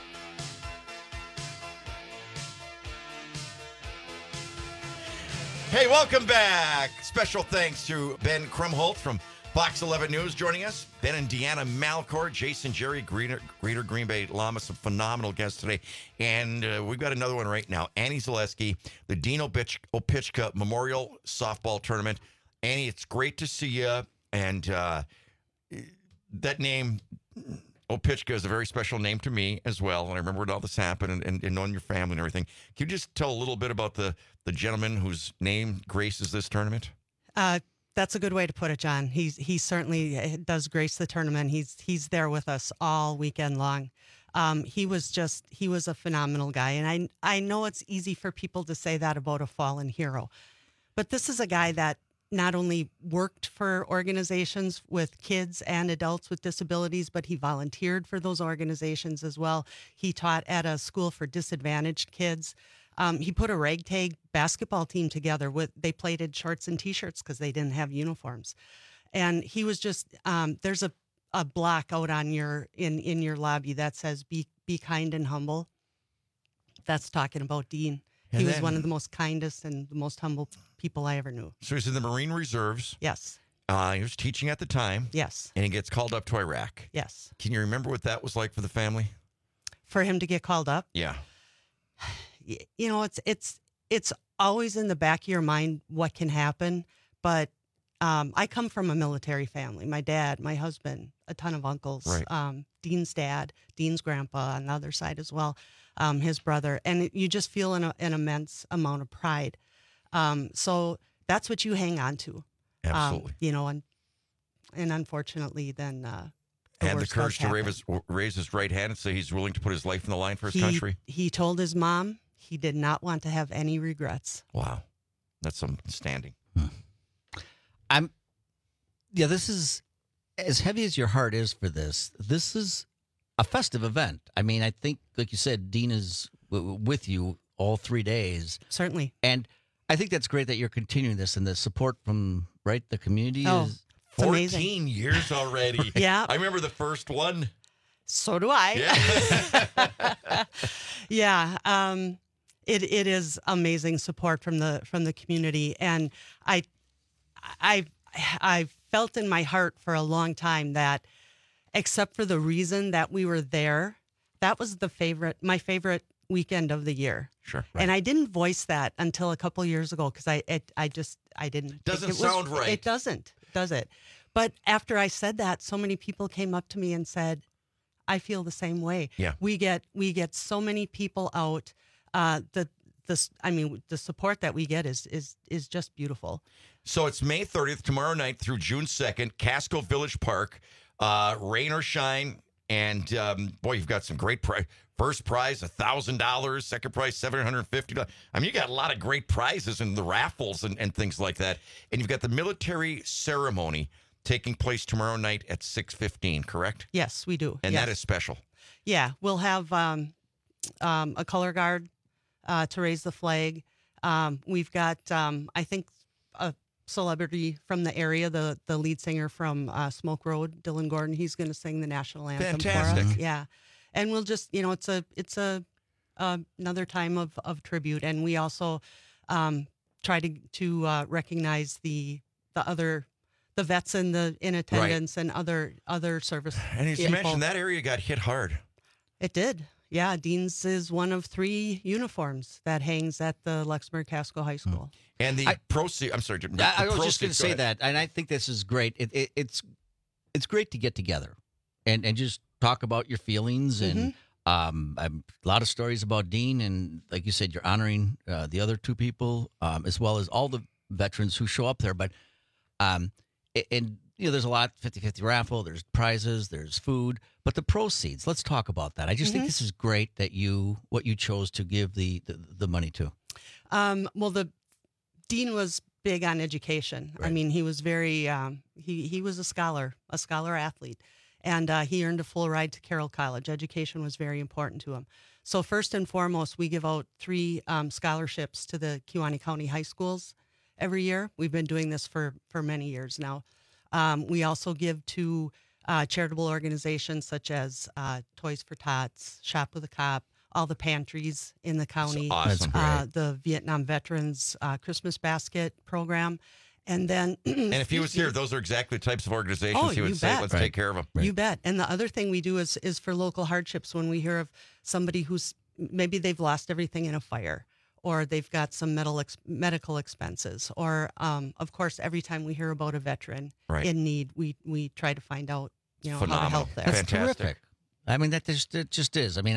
S: Hey, welcome back. Special thanks to Ben Krumholtz from Fox 11 News joining us. Ben and Deanna Malcor, Jason Jerry, Greater Green Bay Llama, some phenomenal guests today. And we've got another one right now. Annie Zaleski, the Dean Opichka Memorial Softball Tournament. Annie, it's great to see you. And that name, Opichka, is a very special name to me as well. And I remember when all this happened and knowing your family and everything. Can you just tell a little bit about the gentleman whose name graces this tournament?
I: That's a good way to put it, John. He certainly does grace the tournament. He's there with us all weekend long. He was a phenomenal guy. And I know it's easy for people to say that about a fallen hero. But this is a guy that not only worked for organizations with kids and adults with disabilities, but he volunteered for those organizations as well. He taught at a school for disadvantaged kids. He put a ragtag basketball team together. They played in shorts and T-shirts because they didn't have uniforms. And he was just there's a block out on in your lobby that says be kind and humble. That's talking about Dean. He was one of the most kindest and the most humble people I ever knew.
S: So he's in the Marine Reserves.
I: Yes.
S: He was teaching at the time.
I: Yes.
S: And he gets called up to Iraq.
I: Yes.
S: Can you remember what that was like for the family?
I: For him to get called up?
S: Yeah.
I: You know, it's always in the back of your mind what can happen. But I come from a military family. My dad, my husband, a ton of uncles,
S: right.
I: Dean's dad, Dean's grandpa on the other side as well, his brother. And you just feel an immense amount of pride. So that's what you hang on to.
S: Absolutely.
I: You know, and unfortunately then
S: and the courage to raise his right hand and say he's willing to put his life in the line for his country.
I: He told his mom he did not want to have any regrets.
S: Wow. That's outstanding.
T: This is as heavy as your heart is for this. This is a festive event. I mean, I think, like you said, Dean is with you all 3 days.
I: Certainly.
T: And I think that's great that you're continuing this and the support from, the community is
S: 14
I: amazing.
S: years already.
I: Yeah.
S: I remember the first one.
I: So do I.
S: Yeah.
I: Yeah. It is amazing support from the community. And I've felt in my heart for a long time that except for the reason that we were there, that was my favorite weekend of the year.
S: Sure.
I: Right. And I didn't voice that until a couple years ago because I didn't.
S: Doesn't sound right.
I: It doesn't, does it? But after I said that, so many people came up to me and said, "I feel the same way."
S: Yeah.
I: We get so many people out. The support that we get is just beautiful.
S: So it's May 30th, tomorrow night through June 2nd, Casco Village Park, rain or shine. And, you've got some great prize. First prize, $1,000. Second prize, $750. I mean, you got a lot of great prizes in the raffles and things like that. And you've got the military ceremony taking place tomorrow night at 6:15, correct?
I: Yes, we do.
S: And
I: yes.
S: that is special.
I: Yeah, we'll have a color guard to raise the flag. We've got, I think, a celebrity from the area, the lead singer from Smoke Road, Dylan Gordon. He's going to sing the national anthem
S: Fantastic.
I: for us. Yeah, and we'll just, it's another time of tribute, and we also try to recognize the vets in attendance and other service.
S: And as you mentioned, that area got hit hard.
I: It did. Yeah, Dean's is one of 3 uniforms that hangs at the Luxembourg Casco High School.
S: And the proceeds, I'm sorry,
T: I was just going to say that, and I think this is great. It's great to get together and just talk about your feelings. And a lot of stories about Dean. And like you said, you're honoring the other 2 people, as well as all the veterans who show up there. But, there's a lot, 50-50 raffle, there's prizes, there's food. But the proceeds, let's talk about that. I just think this is great that what you chose to give the money to.
I: Well, the Dean was big on education. Right. I mean, he was very, he was a scholar athlete, and he earned a full ride to Carroll College. Education was very important to him. So first and foremost, we give out 3 scholarships to the Kewaunee County high schools every year. We've been doing this for many years now. We also give to charitable organizations such as Toys for Tots, Shop with a Cop, all the pantries in the county,
S: awesome.
I: The Vietnam Veterans Christmas Basket Program. And then,
S: and if he was here, those are exactly the types of organizations he would say, let's take care of them.
I: You bet. And the other thing we do is for local hardships. When we hear of somebody who's maybe they've lost everything in a fire, or they've got some medical expenses, or of course, every time we hear about a veteran in need, we try to find out how to help there.
T: That's terrific. I mean, it just is. I mean,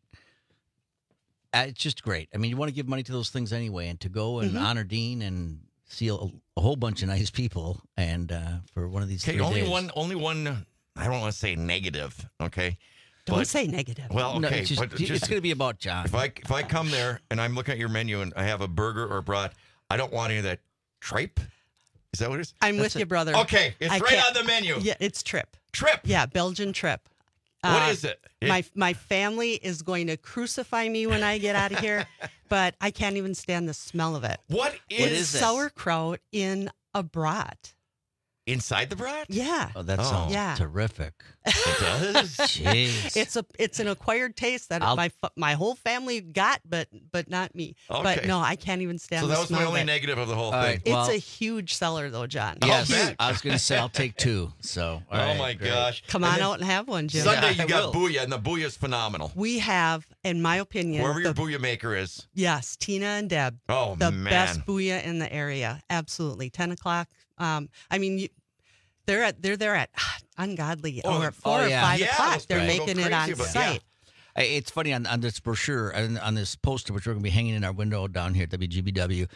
T: it's just great. I mean, you want to give money to those things anyway, and to go and honor Dean and see a whole bunch of nice people, and for one of these 3
S: only
T: days.
S: only one. I don't want to say negative. Okay.
I: Don't say negative.
S: Well, okay,
T: it's going to be about John.
S: If I come there and I'm looking at your menu and I have a burger or a brat, I don't want any of that tripe. Is that what it is?
I: I'm with you, brother.
S: Okay, it's right on the menu.
I: Yeah, it's trip.
S: Trip.
I: Yeah, Belgian trip.
S: What is it?
I: My family is going to crucify me when I get out of here, but I can't even stand the smell of it.
S: What is
I: sauerkraut in a brat?
S: Inside the brat?
I: Yeah.
T: Oh, that sounds terrific.
S: It does?
T: Jeez.
I: It's an acquired taste that my whole family got, but not me.
S: Okay.
I: But no, I can't even stand the smell.
S: So that was my only negative of the whole thing.
I: It's a huge seller, though, John.
T: Yes, I was going to say I'll take 2. So,
S: my gosh.
I: Come on out and have one, Jim.
S: Sunday you got Booyah, and the Booyah is phenomenal.
I: We have, in my opinion,
S: whoever your Booyah maker is.
I: Yes, Tina and Deb.
S: Oh,
I: the
S: man.
I: best Booyah in the area. Absolutely. 10 o'clock. I mean, they're there at ungodly or 4 or 5 o'clock. They're making it on site.
T: Yeah. It's funny on this brochure and on this poster, which we're going to be hanging in our window down here at WGBW.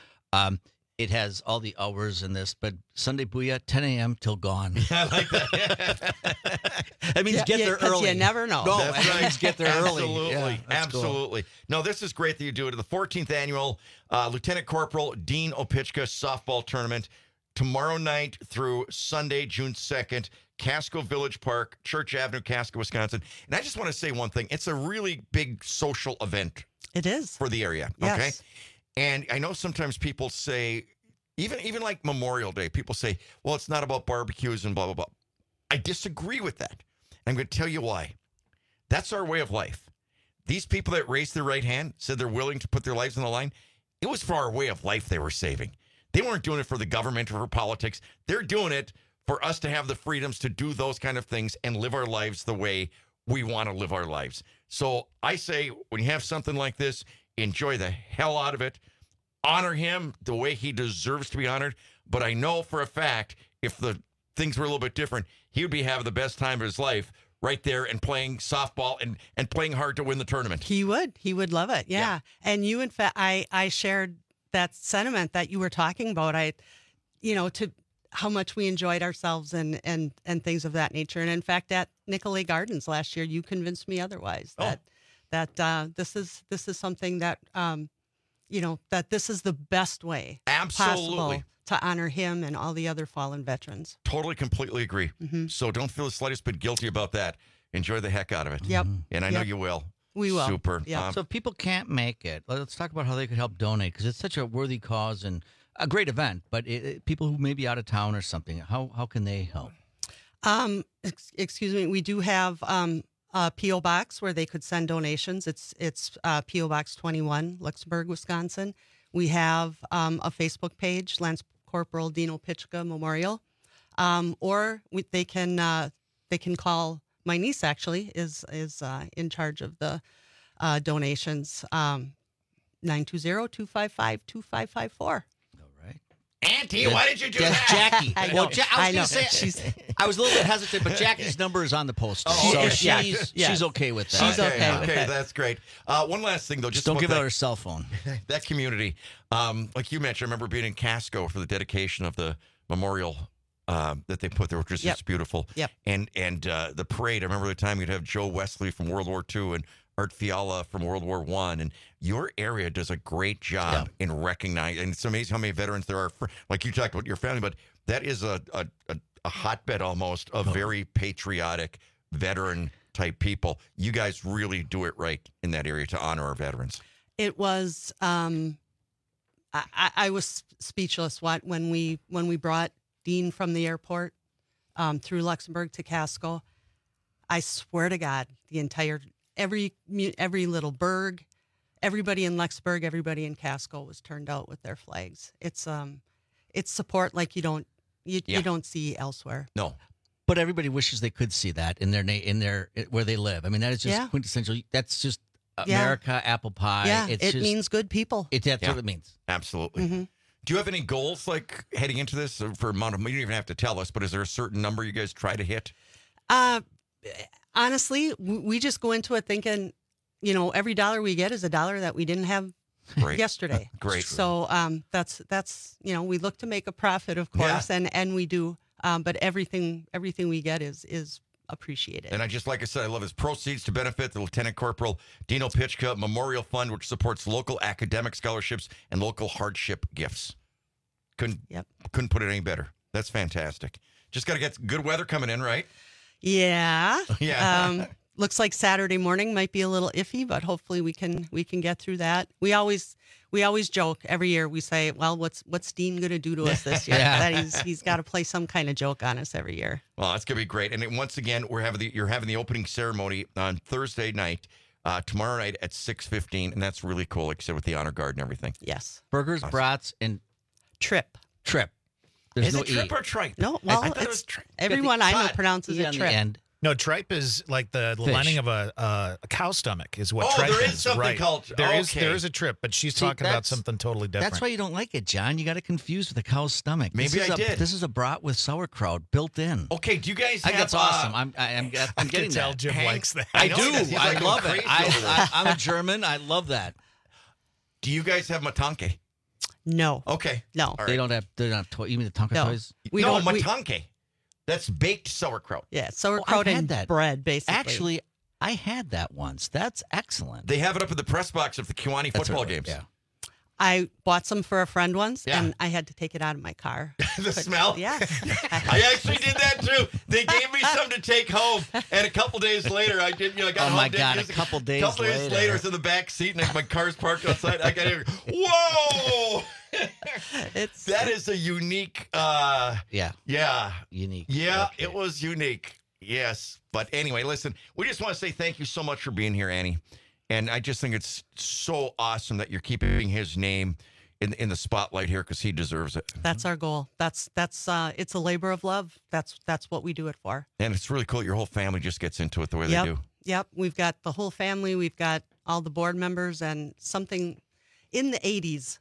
T: It has all the hours in this, but Sunday Booyah, 10 a.m. till gone.
S: I like that.
T: That means get there early.
I: You never know.
T: No,
S: that's right.
T: Means get there early.
S: Absolutely.
T: Yeah,
S: Absolutely. Cool. No, this is great that you do it. The 14th annual Lieutenant Corporal Dean Opichka softball tournament. Tomorrow night through Sunday, June 2nd, Casco Village Park, Church Avenue, Casco, Wisconsin. And I just want to say one thing. It's a really big social event.
I: It is.
S: For the area,
I: yes.
S: Okay? And I know sometimes people say, even like Memorial Day, people say, well, it's not about barbecues and blah, blah, blah. I disagree with that. I'm going to tell you why. That's our way of life. These people that raised their right hand, said they're willing to put their lives on the line, it was for our way of life they were saving. They weren't doing it for the government or for politics. They're doing it for us to have the freedoms to do those kind of things and live our lives the way we want to live our lives. So I say, when you have something like this, enjoy the hell out of it. Honor him the way he deserves to be honored. But I know for a fact, if the things were a little bit different, he would be having the best time of his life right there and playing softball and playing hard to win the tournament.
I: He would. He would love it. Yeah. And you, in fact, I shared that sentiment that you were talking about. To how much we enjoyed ourselves and things of that nature. And in fact, at Nicolay Gardens last year, you convinced me otherwise that this is something that, that this is the best way possible to honor him and all the other fallen veterans.
S: Totally, completely agree.
I: Mm-hmm.
S: So don't feel the slightest bit guilty about that. Enjoy the heck out of it.
I: Yep.
S: And I know you will.
I: We will.
S: Super.
I: Yep.
T: So if people can't make it, let's talk about how they could help donate, because it's such a worthy cause and a great event. But people who may be out of town or something, how can they help?
I: Excuse me. We do have a P.O. Box where they could send donations. It's P.O. Box 21, Luxembourg, Wisconsin. We have a Facebook page, Lance Corporal Dean Opichka Memorial, or they can call. My niece actually is in charge of the donations. 920-255-2554.
S: Auntie, why did you do
T: That's
S: that?
T: Jackie.
I: I
T: Well,
I: know.
T: I was going to say, I was a little bit hesitant, but Jackie's number is on the poster. So she's okay with that.
I: She's okay with it.
S: That's great. One last thing, though.
T: Just don't
S: about
T: give out
S: that-
T: her cell phone.
S: That community, like you mentioned, I remember being in Casco for the dedication of the memorial that they put there, which was just beautiful.
I: Yep.
S: And the parade, I remember the time you'd have Joe Wesley from World War II and Art Fiala from World War I. And your area does a great job in recognizing, and it's amazing how many veterans there are. Like you talked about your family, but that is a hotbed almost of very patriotic veteran type people. You guys really do it right in that area to honor our veterans.
I: It was I was speechless when we brought Dean from the airport through Luxembourg to Casco. I swear to God, every little burg, everybody in Luxembourg, everybody in Casco was turned out with their flags. It's support like you don't see elsewhere.
S: No.
T: But everybody wishes they could see that in their where they live. I mean, that is just quintessential. That's just America, apple pie.
I: Yeah,
T: it's
I: it
T: just,
I: means good people.
T: That's what it means.
S: Absolutely.
I: Mm-hmm.
S: Do you have any goals like heading into this for amount of? You don't even have to tell us, but is there a certain number you guys try to hit?
I: Honestly, we just go into it thinking, every dollar we get is a dollar that we didn't have yesterday.
S: Great.
I: So that's we look to make a profit, of course, and we do. But everything we get is appreciated.
S: And like I said, I love his proceeds to benefit the Lieutenant Corporal Dino Pitchka Memorial Fund, which supports local academic scholarships and local hardship gifts. Couldn't put it any better. That's fantastic. Just got to get good weather coming in, right?
I: Yeah.
S: Yeah.
I: Looks like Saturday morning might be a little iffy, but hopefully we can get through that. We always joke every year. We say, well, what's Dean going to do to us this year? That he's got to play some kind of joke on us every year.
S: Well, it's going to be great. And then once again, you're having the opening ceremony on Thursday night, tomorrow night at 6:15, and that's really cool, like I said, with the honor guard and everything.
I: Yes.
T: Burgers, brats, and
I: trip.
T: There's
S: Is
T: no
S: it trip
T: E.
S: or tripe?
I: No, well,
S: I thought it was tripe.
I: Everyone I know pronounces
T: E
I: it
T: on the
I: trip.
T: end.
C: No, tripe is like the lining of a cow stomach is what
S: Oh,
C: tripe
S: there
C: is.
S: is something
C: right.
S: called-
C: There is
S: okay.
C: there is a trip, but she's
T: See,
C: talking about
T: that's-
C: something totally different.
T: That's why you don't like it, John. You got it confused with a cow's stomach.
S: Maybe
T: this is
S: I did.
T: This is a brat with sauerkraut built in.
S: Okay, do you guys
T: I think
S: have...
T: that's awesome. I'm
C: I
T: getting
C: can tell
T: that.
C: Jim
S: Hank-
C: likes that.
T: I
S: know
T: do.
S: he does. He's
T: I
S: like
T: love
S: going
T: it.
S: crazy over there.
T: I'm a German. I love that.
S: Do you guys have matanke?
I: No.
S: Okay.
I: No.
S: All right.
T: They're not toy. You mean the Tonka
I: No.
T: toys?
I: We
S: no,
I: don't.
S: matanke. That's baked sauerkraut.
I: Yeah,
T: I've
I: sauerkraut
T: had
I: and
T: that.
I: bread, basically.
T: Actually, I had that once. That's excellent.
S: They have it up in the press box of the Kiwani
T: That's
S: football
T: right,
S: games.
T: Yeah.
I: I bought some for a friend once,
S: Yeah.
I: and I had to take it out of my car.
S: The smell?
I: Yeah.
S: I actually did that too. They gave me some to take home, and a couple days later, I did. Got
T: Oh,
S: home.
T: my
S: didn't
T: God,
S: use
T: a
S: it.
T: couple days
S: Couple days later, it's in the back seat, and my car's parked outside. I got here. Whoa! That is a unique.
T: Yeah.
S: Unique.
T: Okay.
S: It was unique. Yes. But anyway, listen, we just want to say thank you so much for being here, Annie. And I just think it's so awesome that you're keeping his name in the spotlight here because he deserves it.
I: That's our goal. That's it's a labor of love. That's what we do it for.
S: And it's really cool. Your whole family just gets into it the way they do.
I: Yep. We've got the whole family. We've got all the board members and something in the 80s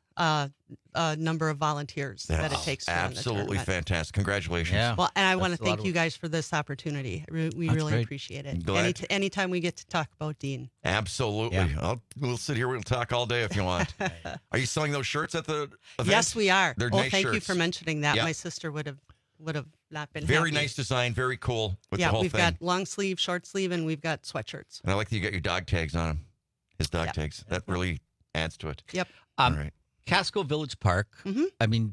I: number of volunteers that it takes to run the
S: absolutely
I: tournament.
S: fantastic. Congratulations.
T: Yeah.
I: Well, and I want to
T: That's a lot
I: thank
T: of
I: you
T: work.
I: guys for this opportunity. We
T: That's
I: really
T: great.
I: appreciate it.
S: Glad.
I: Anytime we get to talk about Dean.
S: Absolutely.
T: Yeah.
S: We'll sit here. We'll talk all day if you want. Are you selling those shirts at the event?
I: Yes, we are.
S: They're
I: Well,
S: nice
I: thank you
S: shirts.
I: for mentioning that.
S: Yeah.
I: My sister would have not been
S: Very
I: happy.
S: nice design. Very cool with the
I: Yeah,
S: whole
I: we've
S: thing.
I: got long sleeve, short sleeve, and we've got sweatshirts.
S: And I like that you got your dog tags on them. His dog
I: Yep.
S: tags. That really adds to it.
I: Yep.
S: All right.
T: Casco Village Park.
I: Mhm.
T: I mean,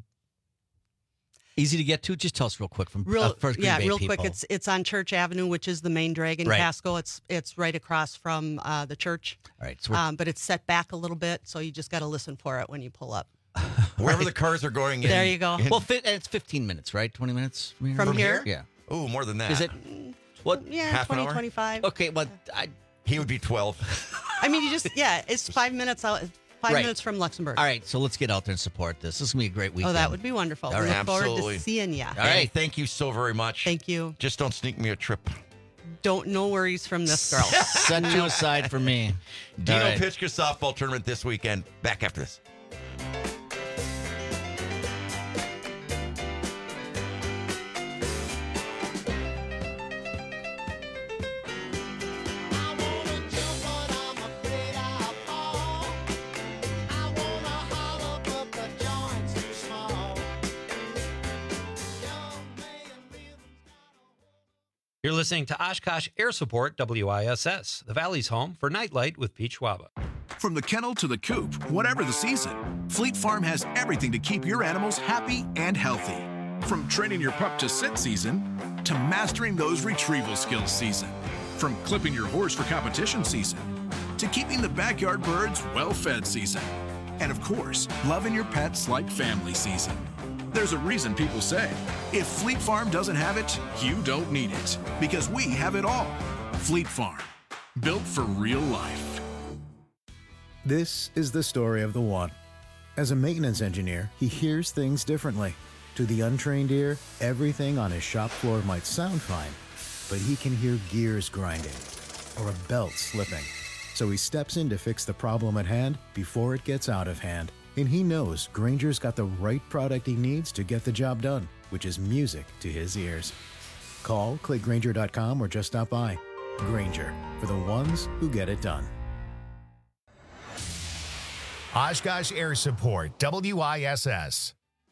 T: easy to get to. Just tell us real quick from first Green Bay
I: real
T: people.
I: quick. It's on Church Avenue, which is the main drag in
T: Right.
I: Casco. It's right across from the church.
T: All right. So we're-
I: But it's set back a little bit, so you just got to listen for it when you pull up.
S: Wherever the cars are going in.
I: There you go.
T: well, it's 15 minutes, right? 20 minutes
I: From here?
T: Yeah.
S: Oh, more than that.
T: Is it? What?
I: Yeah,
S: Half an
I: 20,
S: hour?
I: 25.
T: Okay, but
S: he would be 12.
I: I mean, it's 5 minutes out. 5
T: Right.
I: minutes from Luxembourg.
T: All right, so let's get out there and support this. This is going to be a great weekend.
I: Oh, that would be wonderful.
T: All
I: We
T: right.
I: look forward
S: Absolutely.
I: to seeing you.
T: All
S: Hey,
T: right.
S: thank you so very much.
I: Thank you.
S: Just don't sneak me a trip.
I: don't know worries from this girl.
T: Set you aside for me.
S: Dino
T: All right.
S: Pitchka softball tournament this weekend. Back after this.
W: You're listening to Oshkosh Air Support WISS, the Valley's home for Nightlight with Pete Schwaba.
H: From the kennel to the coop, whatever the season, Fleet Farm has everything to keep your animals happy and healthy. From training your pup to sit season to mastering those retrieval skills season. From clipping your horse for competition season to keeping the backyard birds well-fed season. And of course, loving your pets like family season. There's a reason people say, if Fleet Farm doesn't have it, you don't need it. Because we have it all. Fleet Farm, built for real life.
J: This is the story of the one. As a maintenance engineer, he hears things differently. To the untrained ear, everything on his shop floor might sound fine, but he can hear gears grinding or a belt slipping. So he steps in to fix the problem at hand before it gets out of hand. And he knows Grainger's got the right product he needs to get the job done, which is music to his ears. Call, click Grainger.com, or just stop by. Grainger, for the ones who get it done.
A: Oshkosh Air Support, WISS.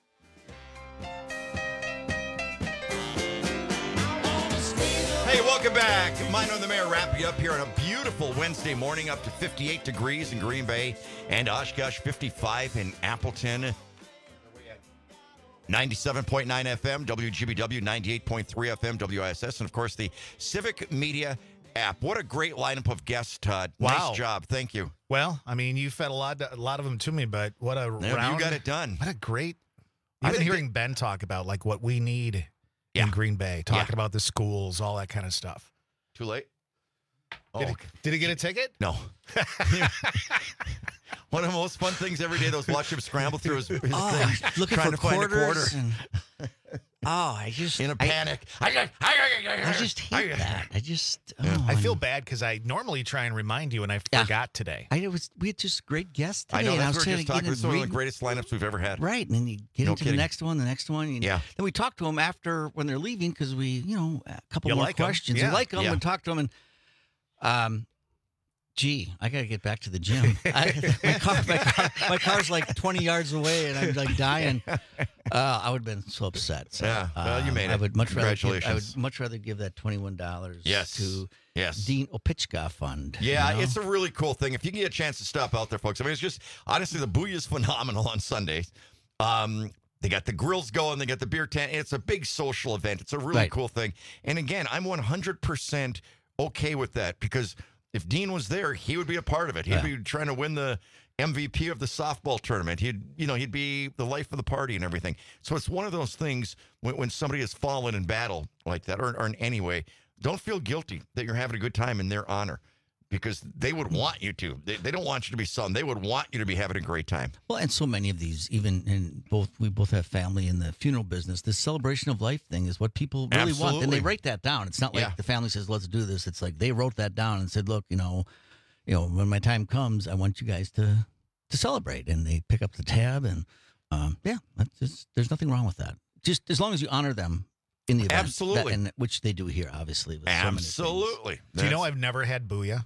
S: Hey, welcome back. Minor the Mayor wrapping you up here on a beautiful Wednesday morning, up to 58 degrees in Green Bay and Oshkosh, 55 in Appleton. 97.9 FM, WGBW, 98.3 FM, WISS, and of course the Civic Media app. What a great lineup of guests, Todd.
C: Wow.
S: Nice job. Thank you.
C: Well, I mean, you fed a lot of them to me, but what a round.
S: You got it done.
C: What a great. I've been hearing Ben talk about like what we need in Green Bay, talking about the schools, all that kind of stuff.
S: Too late?
C: Did he get a ticket?
S: No. One of the most fun things every day, those watch him scramble through his things,
T: looking
S: trying
T: for
S: to find a quarter.
T: quarters. I just
S: in a panic.
T: I just hate that.
C: I feel bad because I normally try and remind you, and I forgot today.
T: We had just great guests today.
S: I know,
T: and
S: that's
T: was
S: what we're just talking. It's one of the
T: reading-
S: greatest lineups we've ever had.
T: Right, and then you get into the next one, and
S: Yeah.
T: Then we talk to them after when they're leaving because we, a couple
C: You
T: more
C: like 'em.
T: questions.
C: Yeah.
T: You like them
C: Yeah.
T: and talk to them, and I got to get back to the gym. My car's like 20 yards away, and I'm like dying. I would have been so upset. So,
S: Yeah, well, you made it.
T: I would much
S: Congratulations.
T: rather give that $21
S: Yes.
T: to
S: Yes.
T: Dean Opitchka Fund.
S: Yeah,
T: you know?
S: it's a really cool thing. If you can get a chance to stop out there, folks. I mean, it's just, honestly, the Booyah is phenomenal on Sundays. They got the grills going. They got the beer tent. It's a big social event. It's a really cool thing. And again, I'm 100% okay with that because if Dean was there, he would be a part of it. He'd be trying to win the MVP of the softball tournament. He'd be the life of the party and everything. So it's one of those things when somebody has fallen in battle like that or in any way, don't feel guilty that you're having a good time in their honor because they would want you to. They don't want you to be sullen. They would want you to be having a great time.
T: Well, and so many of these, we both have family in the funeral business. This celebration of life thing is what people really want, and they write that down. It's not like the family says, "Let's do this." It's like they wrote that down and said, "Look, when my time comes, I want you guys to celebrate." And they pick up the tab, and there's nothing wrong with that. Just as long as you honor them in the event,
S: Absolutely,
T: which they do here, obviously. With
S: Absolutely.
C: Do you know I've never had Booyah?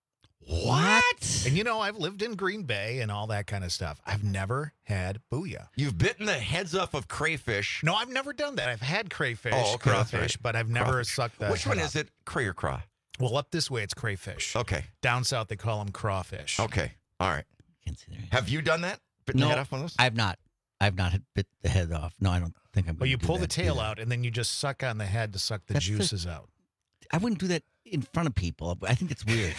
T: What?
C: And I've lived in Green Bay and all that kind of stuff. I've never had Booyah.
S: You've bitten the heads off of crayfish.
C: No, I've never done that. I've had crayfish,
S: Oh, okay, that's
C: crawfish,
S: right.
C: but I've never
S: Crawfish.
C: sucked that.
S: Which one is it, cray or craw?
C: Well, up this way, it's crayfish.
S: Okay.
C: Down south, they call them crawfish.
S: Okay. All right. Have you done that? Bitten the head off one of those?
T: I've not bit the head off. No, I don't think I'm going to
C: Well, you
T: do
C: pull the
T: that
C: tail
T: either.
C: out, and then you just suck on the head to suck the
T: That's the-
C: juices out.
T: I wouldn't do that in front of people. I think it's weird.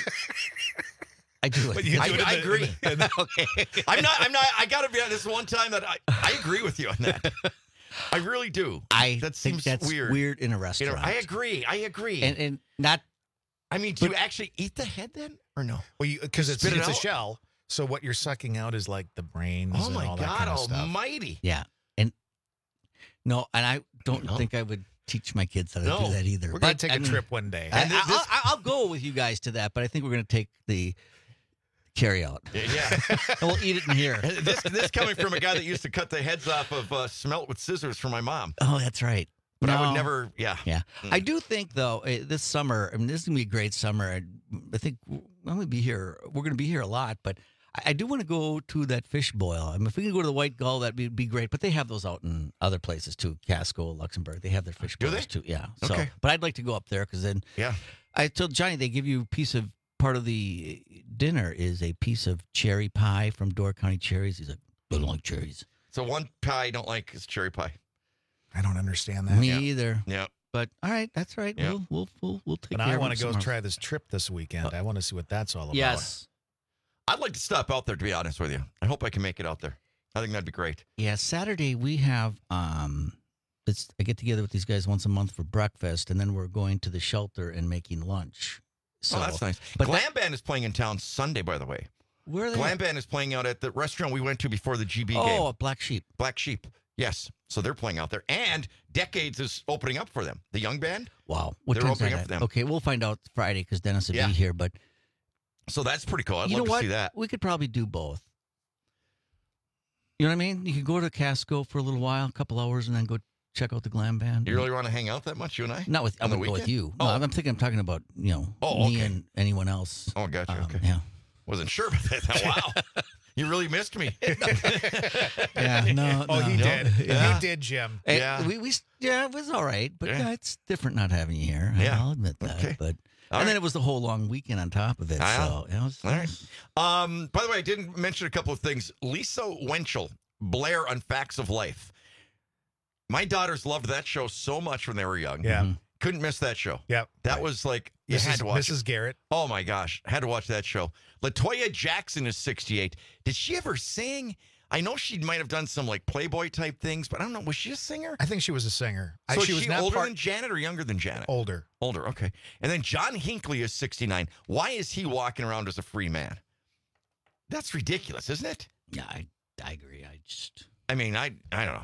T: I do it.
C: But you do it
S: I
C: in the-
S: agree.
T: Okay.
S: I'm not. I got to be honest. This one time that I agree with you on that. I really do. That
T: think
S: seems
T: that's
S: weird.
T: in a restaurant.
S: I agree.
T: And not.
S: I mean, do you actually eat the head then, or no?
C: Well, because it's
S: Spit it
C: a
S: out?
C: shell. So what you're sucking out is like the brains.
S: Oh
C: and
S: my
C: all that
S: God
C: kind of stuff.
S: Almighty!
T: Yeah, and no, and I don't think I would teach my kids how to do that either.
C: We're going to take a trip one day.
T: I'll go with you guys to that, but I think we're going to take the carry out.
S: Yeah.
T: And we'll eat it in here.
S: This coming from a guy that used to cut the heads off of smelt with scissors for my mom.
T: Oh, that's right.
S: But I would never, yeah.
T: I do think, though, this summer, I mean, this is going to be a great summer. I think I'm going to be here. We're going to be here a lot, but I do want to go to that fish boil. I mean, if we can go to the White Gull, that'd be great. But they have those out in other places, too. Casco, Luxembourg. They have their fish boils, too. Yeah. So,
S: Okay.
T: But I'd like to go up there because then I told Johnny they give you a piece of part of the dinner is a piece of cherry pie from Door County Cherries. He's like, I don't like cherries.
S: So one pie I don't like is cherry pie.
C: I don't understand that.
T: Me either.
S: Yeah.
T: But all right, that's right.
S: Yeah.
T: We'll take
C: And
T: care
C: I
T: of
C: want
T: it
C: to go
T: tomorrow.
C: try this trip this weekend. I want to see what that's all about.
T: Yes.
S: I'd like to stop out there, to be honest with you. I hope I can make it out there. I think that'd be great.
T: Yeah, Saturday we have I get together with these guys once a month for breakfast, and then we're going to the shelter and making lunch. So
S: Oh, that's nice.
T: But
S: Glam Band is playing in town Sunday, by the way.
T: Where are they?
S: Glam Band is playing out at the restaurant we went to before the GB game.
T: Oh, Black Sheep.
S: Black Sheep. Yes. So they're playing out there. And Decades is opening up for them. The young band.
T: Wow.
S: They're
T: time's
S: opening
T: that
S: up
T: at?
S: for them.
T: Okay, we'll find out Friday because Dennis will
S: Yeah.
T: be here. But
S: So that's pretty cool. I'd
T: you
S: love
T: know
S: to
T: what?
S: see that.
T: We could probably do both. You know what I mean? You could go to Casco for a little while, a couple hours, and then go check out the Glam Band.
S: Do you really want to hang out that much, you and I?
T: Not with. I
S: On the
T: wouldn't go with
S: weekend?
T: you. No, I'm talking about me
S: okay.
T: and anyone else.
S: Oh, gotcha. Okay.
T: Yeah.
S: Wasn't sure about that. Wow. You really missed me.
T: Yeah. No.
C: Oh, he
T: no.
C: did.
T: Yeah.
C: You did, Jim.
T: Hey,
S: Yeah.
T: it was all right, but
S: Yeah.
T: it's different not having you here.
S: Yeah.
T: I'll admit that.
S: Okay.
T: But
S: All
T: and then
S: right.
T: it was the whole long weekend on top of it. So it was,
S: All right. By the way, I didn't mention a couple of things. Lisa Wenchel, Blair on Facts of Life. My daughters loved that show so much when they were young.
C: Yeah.
S: Couldn't miss that show.
C: Yep.
S: That was like, you had to watch
C: Mrs. Garrett.
S: Oh, my gosh. Had to watch that show. LaToya Jackson is 68. Did she ever sing? I know she might have done some like Playboy type things, but I don't know. Was she a singer?
C: I think she was a singer.
S: So
C: she
S: is
C: was
S: she
C: not
S: older
C: part-
S: than Janet or younger than Janet?
C: Older.
S: Older, okay. And then John Hinckley is 69. Why is he walking around as a free man? That's ridiculous, isn't it?
T: Yeah, I agree.
S: I mean, I don't know.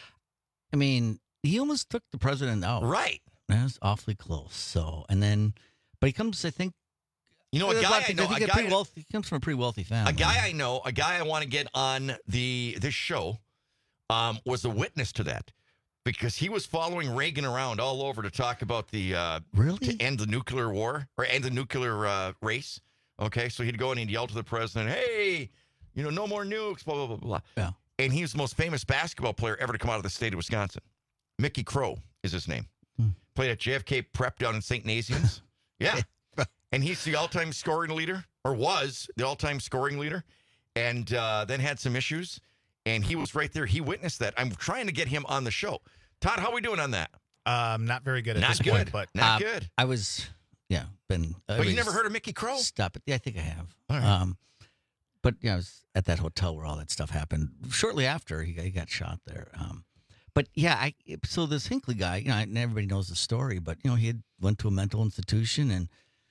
T: I mean, he almost took the president out.
S: Right.
T: That was awfully close. So, and then, but he comes, I think.
S: You know, a guy I know,
T: he comes from a pretty wealthy family.
S: A guy I know, a guy I want to get on this show, was a witness to that, because he was following Reagan around all over to talk about to end the nuclear war or end the nuclear race. Okay, so he'd go and he'd yell to the president, "Hey, no more nukes." Blah blah blah blah.
T: Yeah.
S: And he was the most famous basketball player ever to come out of the state of Wisconsin. Mickey Crow is his name. Played at JFK Prep down in St. Nazianz. Yeah. And he's the all-time scoring leader, or was the all-time scoring leader, and then had some issues. And he was right there. He witnessed that. I'm trying to get him on the show. Todd, how are we doing on that?
C: Not very good at
S: Not
C: this
S: good.
C: point, but
S: Not good.
T: I was, been.
S: But you never heard of Mickey Crow?
T: Stop it. Yeah, I think I have.
S: All right.
T: But I was at that hotel where all that stuff happened. Shortly after he got shot there. But yeah, so this Hinckley guy, and everybody knows the story, but he had went to a mental institution, and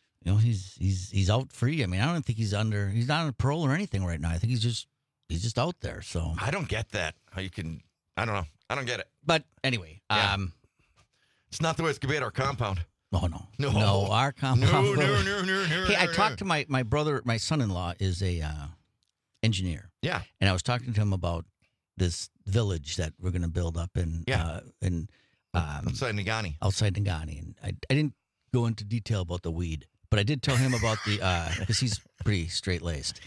T: he's out free. I mean, I don't think he's not on parole or anything right now. I think he's just out there. So
S: I don't get that. How you can? I don't know. I don't get it.
T: But anyway,
S: it's not the way it's gonna be at our compound.
T: Oh no, our compound.
S: No.
T: Hey, I talked to my brother. My son-in-law is a engineer.
S: Yeah,
T: and I was talking to him about this village that we're going to build up in
S: outside Negaunee.
T: Outside Negaunee, and I didn't go into detail about the weed, but I did tell him about the because he's pretty straight laced.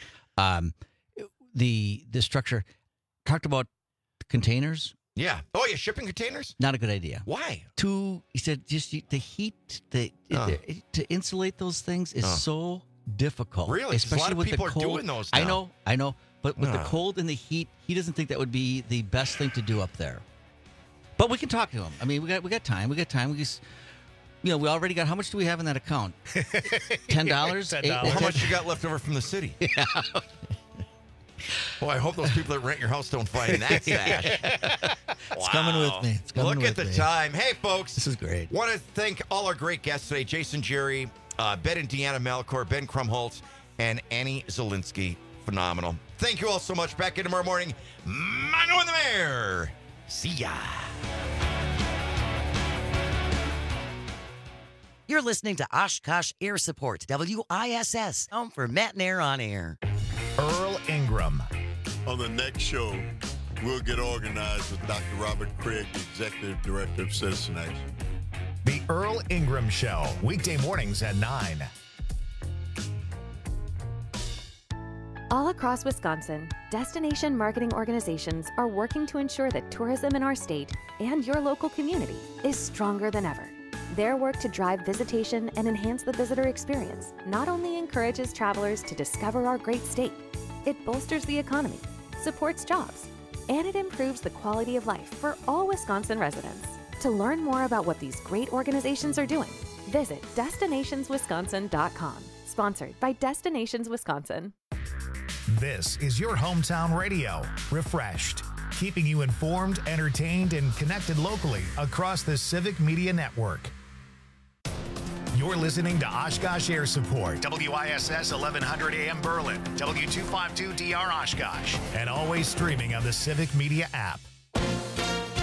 T: The structure talked about containers.
S: Yeah. Oh yeah, shipping containers.
T: Not a good idea.
S: Why?
T: He said just the heat to insulate those things is so difficult.
S: Really? 'Cause
T: especially
S: a lot of
T: with
S: people
T: the
S: are
T: cold.
S: doing those now.
T: I know. But with the cold and the heat, he doesn't think that would be the best thing to do up there. But we can talk to him. I mean, we got time. We just, we already got. How much do we have in that account? $10.
S: Well, how much you got left over from the city?
T: Yeah.
S: Well, I hope those people that rent your house don't find that stash.
T: It's coming with me. It's coming
S: Look
T: with
S: at the
T: me.
S: time. Hey, folks.
T: This is great.
S: Want to thank all our great guests today: Jason Jerry, Ben and Deanna Malcor, Ben Krumholtz, and Annie Zielinski. Phenomenal. Thank you all so much. Back in tomorrow morning. Mano and the Mayor. See ya.
K: You're listening to Oshkosh Air Support, WISS, home for Matt and Air on Air.
A: Earl Ingram.
M: On the next show, we'll get organized with Dr. Robert Craig, the Executive Director of Citizen Action.
A: The Earl Ingram Show, weekday mornings at 9.
P: All across Wisconsin, destination marketing organizations are working to ensure that tourism in our state and your local community is stronger than ever. Their work to drive visitation and enhance the visitor experience not only encourages travelers to discover our great state, it bolsters the economy, supports jobs, and it improves the quality of life for all Wisconsin residents. To learn more about what these great organizations are doing, visit destinationswisconsin.com. Sponsored by Destinations Wisconsin.
A: This is your hometown radio, refreshed, keeping you informed, entertained, and connected locally across the Civic Media Network. You're listening to Oshkosh Air Support, WISS 1100 AM Berlin, W252DR Oshkosh, and always streaming on the Civic Media app.